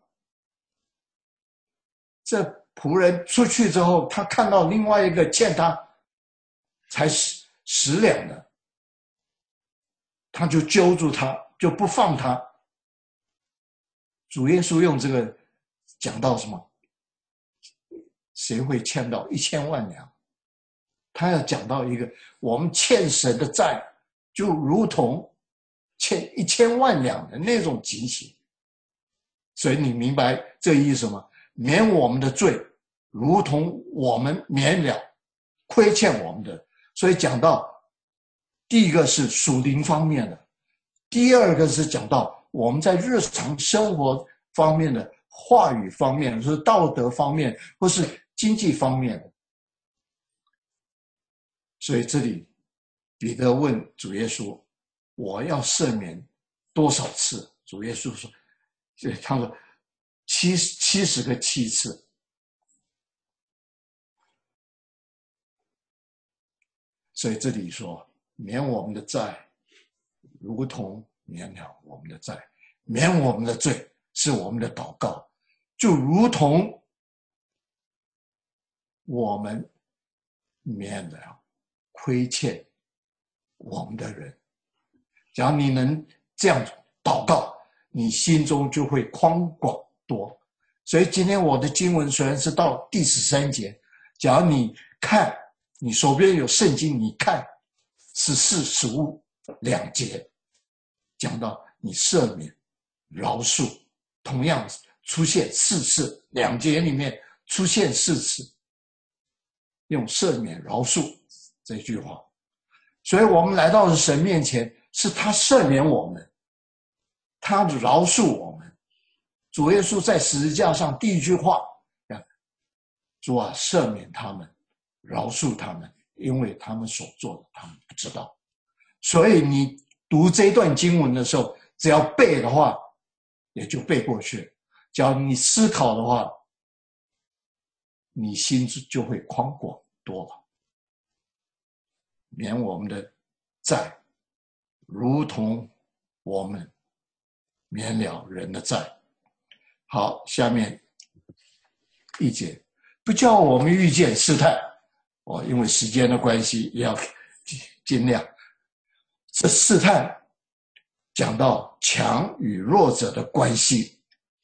这仆人出去之后，他看到另外一个欠他才十十两的，他就揪住他，就不放他。主耶稣用这个讲到什么？谁会欠到一千万两？他要讲到一个，我们欠神的债，就如同欠一千万两的那种情形。所以你明白这意思吗？免我们的罪，如同我们免了亏欠我们的。所以讲到第一个是属灵方面的，第二个是讲到我们在日常生活方面的话语方面，就是道德方面或是经济方面的。所以这里彼得问主耶稣，我要赦免多少次？主耶稣说，他说七七十个七次。所以这里说，免我们的债，如同免了我们的债；免我们的罪，是我们的祷告，就如同我们免了亏欠我们的人。假如你能这样祷告，你心中就会宽广多。所以今天我的经文虽然是到第十三节，假如你看你手边有圣经，你看十四、十五两节，讲到你赦免、饶恕，同样出现四次，两节里面出现四次，用赦免、饶恕这句话。所以我们来到神面前，是他赦免我们，他饶恕我们。主耶稣在十字架上第一句话，主啊，赦免他们，饶恕他们，因为他们所做的他们不知道。所以你读这段经文的时候，只要背的话也就背过去，只要你思考的话，你心就会宽广多了。免我们的债，如同我们免了人的债。好，下面一节，不叫我们遇见试探。哦，因为时间的关系，也要尽量。这试探讲到强与弱者的关系。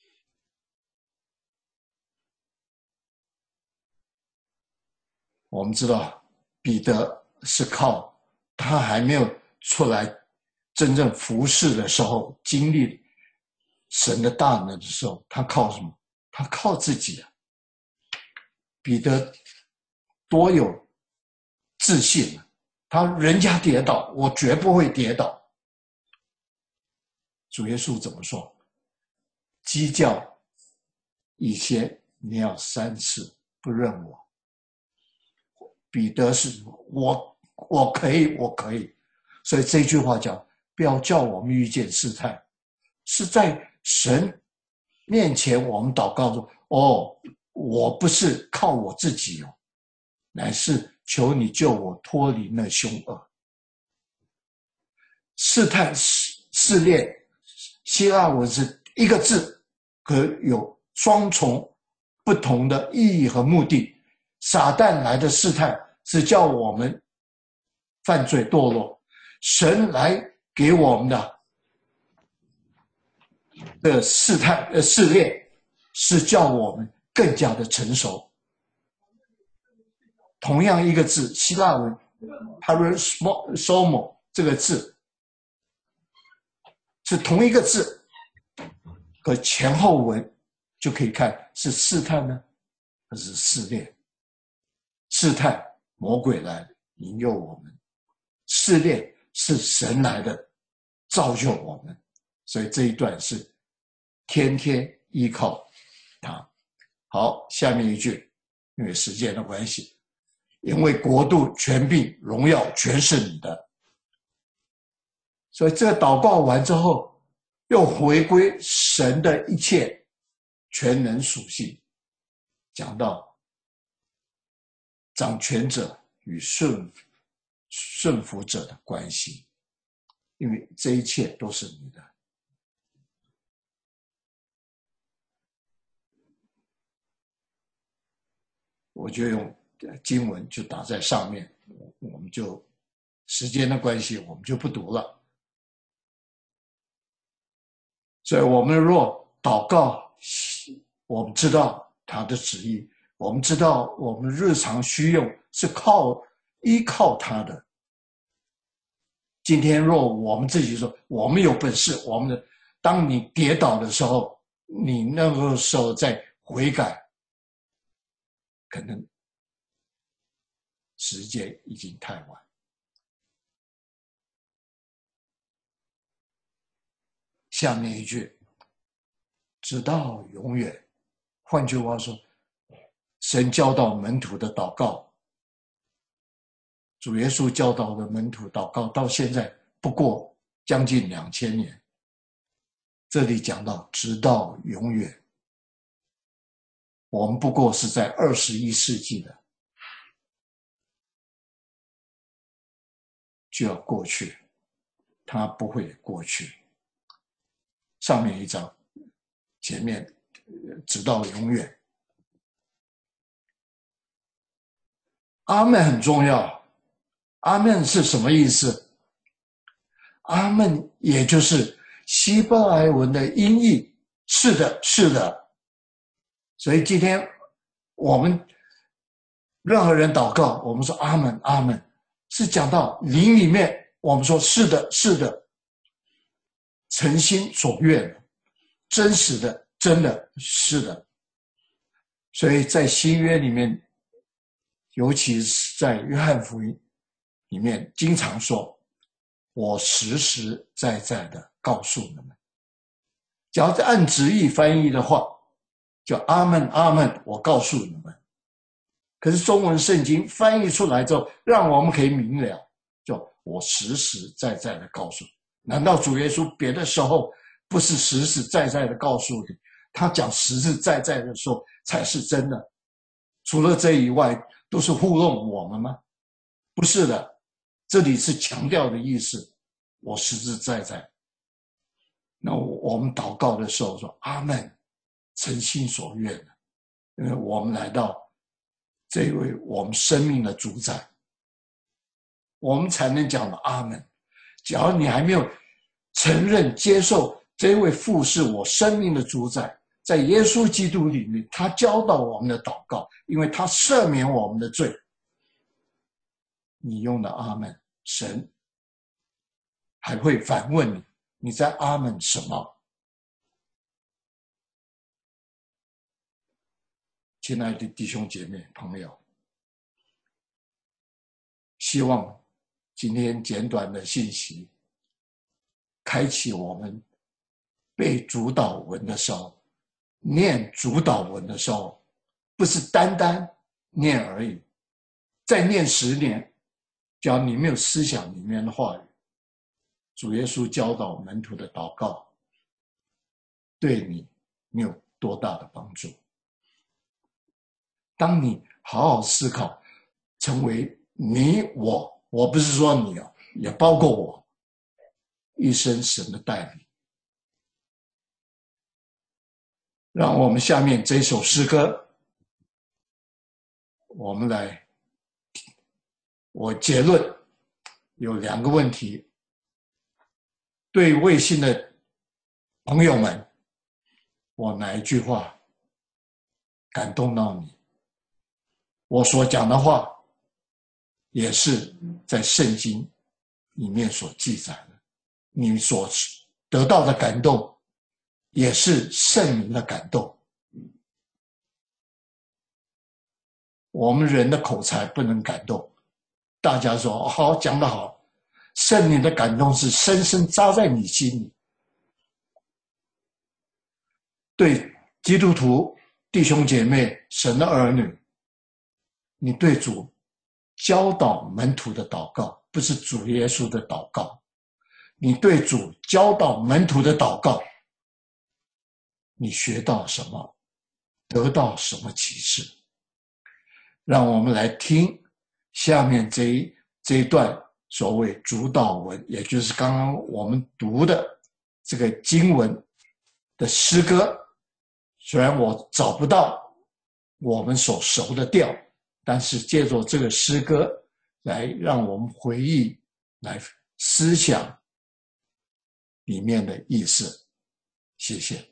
我们知道彼得是靠他还没有出来真正服侍的时候，经历神的大能的时候，他靠什么？他靠自己啊。彼得多有自信啊！他人家跌倒，我绝不会跌倒。主耶稣怎么说？鸡叫以前你要三次不认我。彼得是我我可以我可以，所以这句话讲，不要叫我们遇见试探，是在神面前我们祷告说，哦，我不是靠我自己哦，乃是求你救我脱离那凶恶。试探试炼，希腊文是一个字， 可有双重不同的意义和目的。撒旦来的试探是叫我们犯罪堕落，神来给我们的的试探呃试炼是叫我们更加的成熟。同样一个字，希腊文 parasomos 这个字是同一个字，可前后文就可以看是试探呢，还是试炼？试探魔鬼来引诱我们，试炼是神来的造就我们，所以这一段是天天依靠他。好，下面一句，因为时间的关系，因为国度、权柄、荣耀全是你的。所以这个祷告完之后，又回归神的一切全能属性，讲到掌权者与顺顺服者的关系，因为这一切都是你的。我就用经文就打在上面，我们就时间的关系，我们就不读了。所以我们若祷告，我们知道他的旨意，我们知道我们日常需用是靠依靠他的。今天若我们自己说我们有本事，我们的当你跌倒的时候，你那个时候再悔改，可能时间已经太晚。下面一句，直到永远。换句话说，神教导门徒的祷告，主耶稣教导的门徒祷告，到现在不过将近两千年。这里讲到直到永远，我们不过是在二十一世纪的就要过去，它不会过去。上面一章，前面直到永远。阿们很重要，阿们是什么意思？阿们也就是希伯来文的音译，是的，是的。所以今天我们任何人祷告，我们说阿们，阿们，是讲到灵里面，我们说是的，是的。诚心所愿的，真实的，真的是的。所以在新约里面，尤其是在约翰福音里面，经常说：“我实实在在的告诉你们。”只要按直译翻译的话，叫阿们阿们，我告诉你们。可是中文圣经翻译出来之后，让我们可以明了，叫我实实在在的告诉你。难道主耶稣别的时候不是实实在在的告诉你？他讲实实在在的时候才是真的。除了这以外，都是糊弄我们吗？不是的，这里是强调的意思，我实实在在。那我们祷告的时候说阿们，诚心所愿的，因为我们来到这位我们生命的主宰，我们才能讲的阿们。假如你还没有承认接受这位父是我生命的主宰，在耶稣基督里面，他教导我们的祷告，因为他赦免我们的罪，你用的阿们，神还会反问你，你在阿们什么？亲爱的弟兄姐妹朋友，希望今天简短的信息开启我们背主导文的时候，念主导文的时候，不是单单念而已，再念十年，只要你没有思想里面的话语，主耶稣教导门徒的祷告对你没有多大的帮助。当你好好思考，成为你我，我不是说你哦，也包括我，一生神的带领， 让我们下面这首诗歌，我们来，我结论有两个问题。对未信的朋友们，我哪一句话感动到你？我所讲的话也是在圣经里面所记载的，你所得到的感动也是圣灵的感动。我们人的口才不能感动，大家说好，讲得好，圣灵的感动是深深扎在你心里。对基督徒弟兄姐妹，神的儿女，你对主教导门徒的祷告，不是主耶稣的祷告，你对主教导门徒的祷告，你学到什么，得到什么启示？让我们来听下面这一这一段所谓主祷文，也就是刚刚我们读的这个经文的诗歌。虽然我找不到我们所熟的调，但是借着这个诗歌来让我们回忆，来思想里面的意思。谢谢。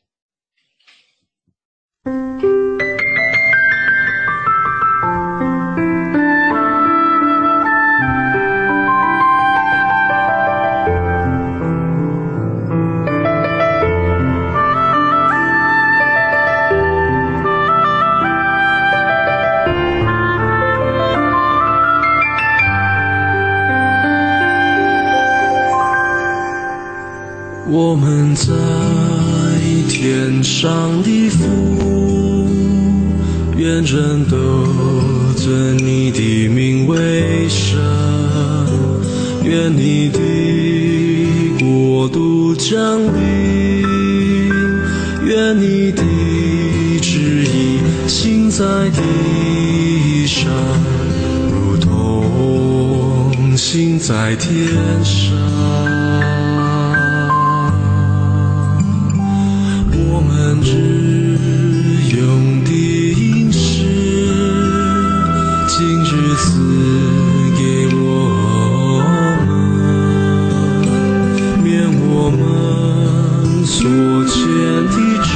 我们在天上的父，愿人都尊你的名为圣，愿你的国度降临，愿你的旨意行在地上，如同行在天上。日用的饮食，今日赐给我们，免我们所欠的债，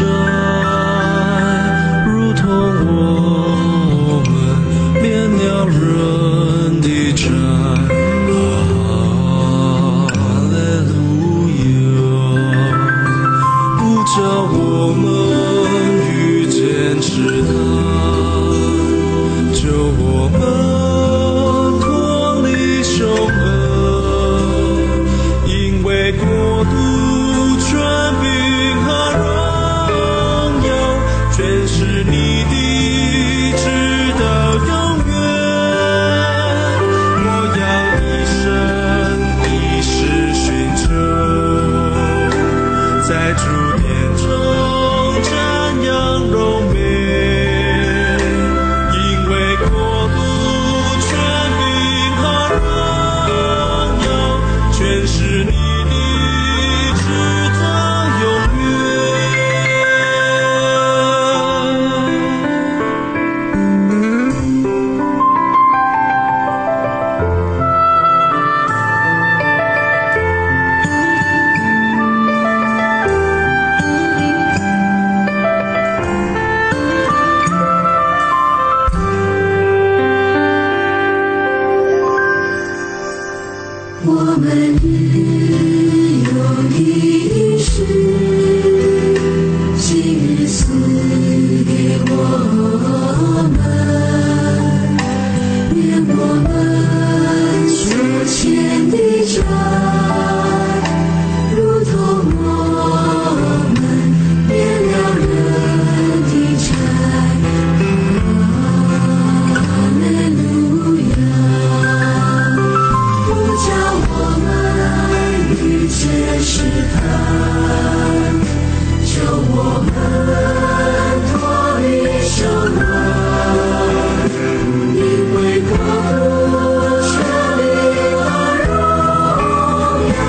如同我们免了人的债。哈利路亚，不叫我们试探，救我们脱离凶恶，因为国度、权柄和荣耀，全是你的，直到永远。我要一生一世寻求，在主殿中瞻仰荣美。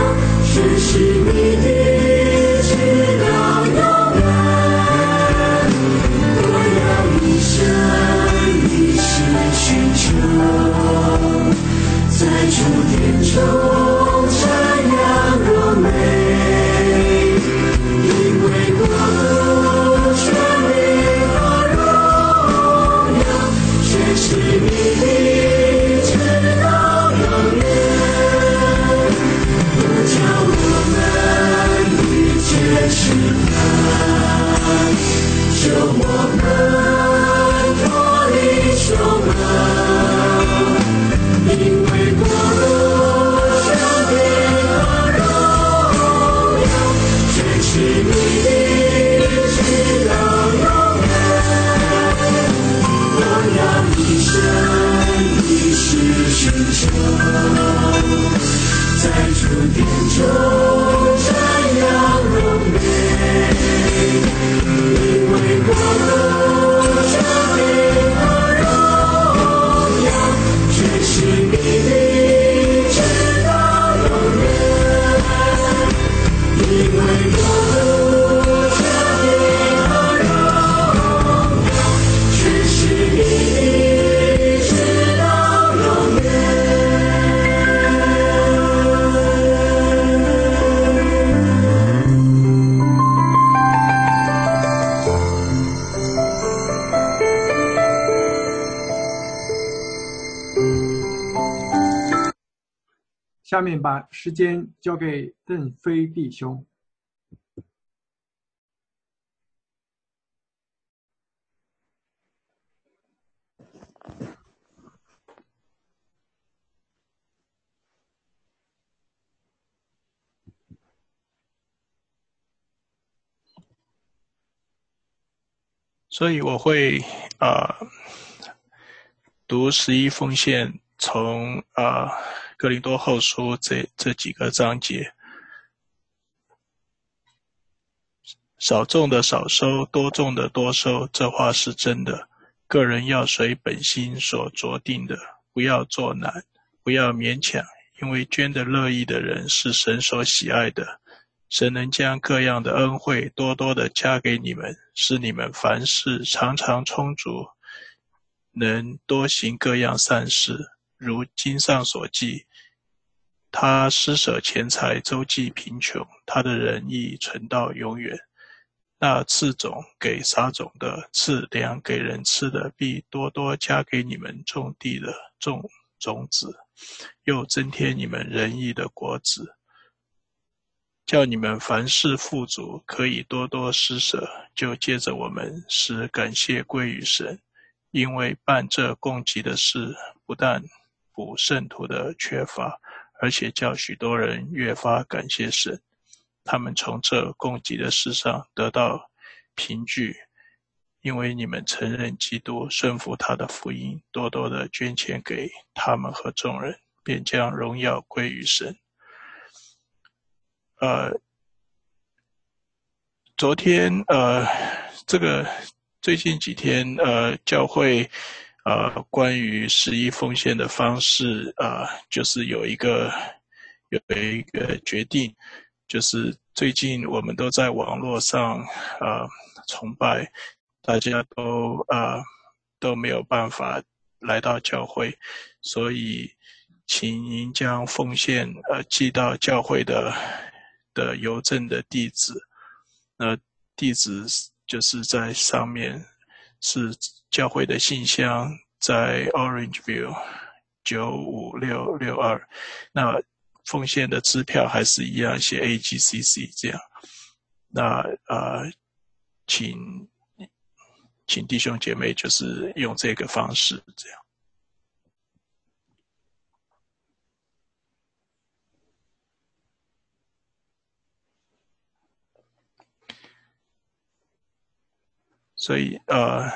是你的，直到永远。 下面把时间交给邓飞弟兄。 所以我会呃读十一奉献，从呃哥林多后书这这几个章节，少种的少收，多种的多收，这话是真的。个人要随本心所酌定的，不要做难，不要勉强，因为捐得乐意的人是神所喜爱的。神能将各样的恩惠多多的加给你们，使你们凡事常常充足，能多行各样善事。如经上所记，他施舍钱财，周济贫穷，他的仁义存到永远。那赐种给撒种的，赐粮给人吃的，必多多加给你们种地的种种子，又增添你们仁义的果子，叫你们凡事富足，可以多多施舍。就借着我们使感谢归于神，因为办这供给的事，不但补圣徒的缺乏，而且叫许多人越发感谢神。他们从这供给的事上得到凭据，因为你们承认基督，顺服他的福音，多多的捐钱给他们和众人，便将荣耀归于神。呃，昨天呃，这个最近几天呃，教会呃关于十一奉献的方式呃，就是有一个有一个决定。就是最近我们都在网络上呃崇拜，大家都呃都没有办法来到教会，所以请您将奉献呃寄到教会的的邮政的地址，那地址就是在上面，是教会的信箱，在 Orangeville 九五六六二，那奉献的支票还是一样写 A G C C 这样。那呃，请请弟兄姐妹就是用这个方式这样。所以呃，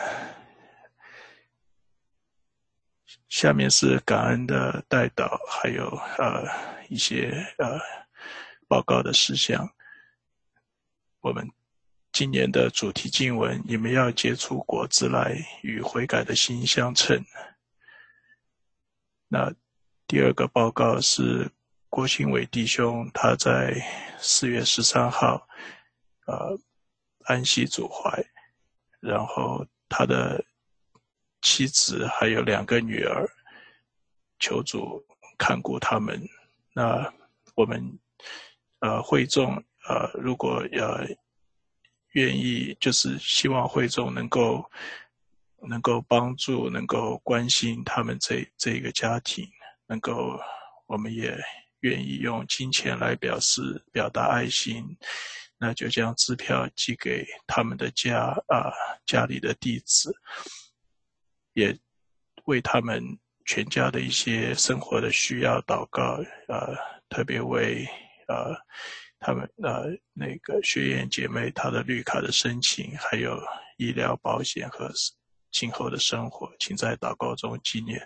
下面是感恩的代祷，还有呃一些呃报告的事项。我们今年的主题经文，你们要结出果子来，与悔改的心相称。那第二个报告是郭新伟弟兄，他在四月十三号呃安息主怀，然后他的妻子还有两个女儿，求主看顾他们。那我们呃会众呃如果呃愿意，就是希望会众能够能够帮助，能够关心他们这这个家庭，能够我们也愿意用金钱来表示表达爱心，那就将支票寄给他们的家啊、呃、家里的地址，也为他们全家的一些生活的需要祷告，呃，特别为呃他们呃那个学员姐妹她的绿卡的申请，还有医疗保险和今后的生活，请在祷告中纪念。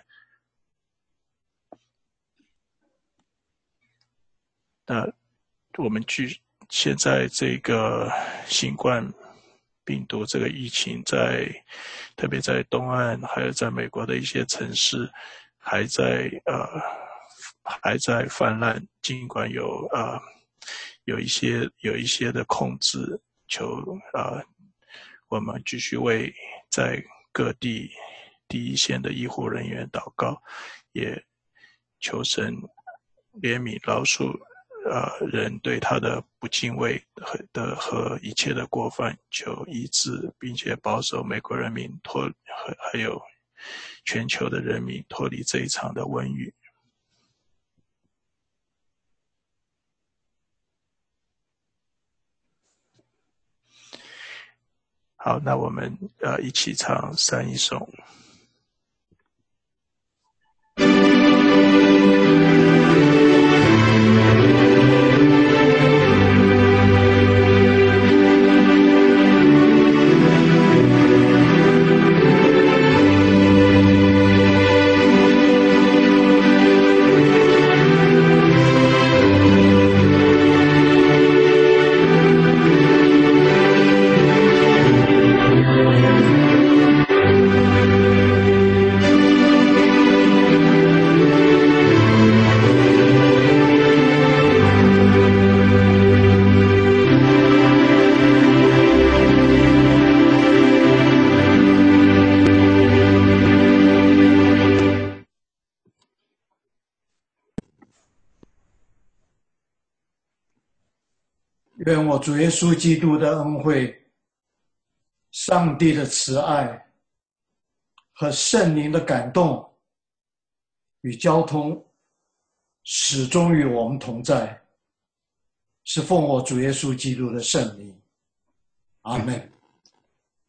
那我们去现在这个新冠病毒这个疫情在特别在东岸还有在美国的一些城市还在呃还在泛滥，尽管有呃有一些有一些的控制，求呃我们继续为在各地第一线的医护人员祷告，也求神怜悯饶恕呃人对他的不敬畏和的和一切的过犯，求医治并且保守美国人民脱和还有全球的人民脱离这一场的瘟疫。 好，那我们呃一起唱三一颂。 愿我主耶稣基督的恩惠、上帝的慈爱和圣灵的感动与交通始终与我们同在，是奉我主耶稣基督的圣名。阿们。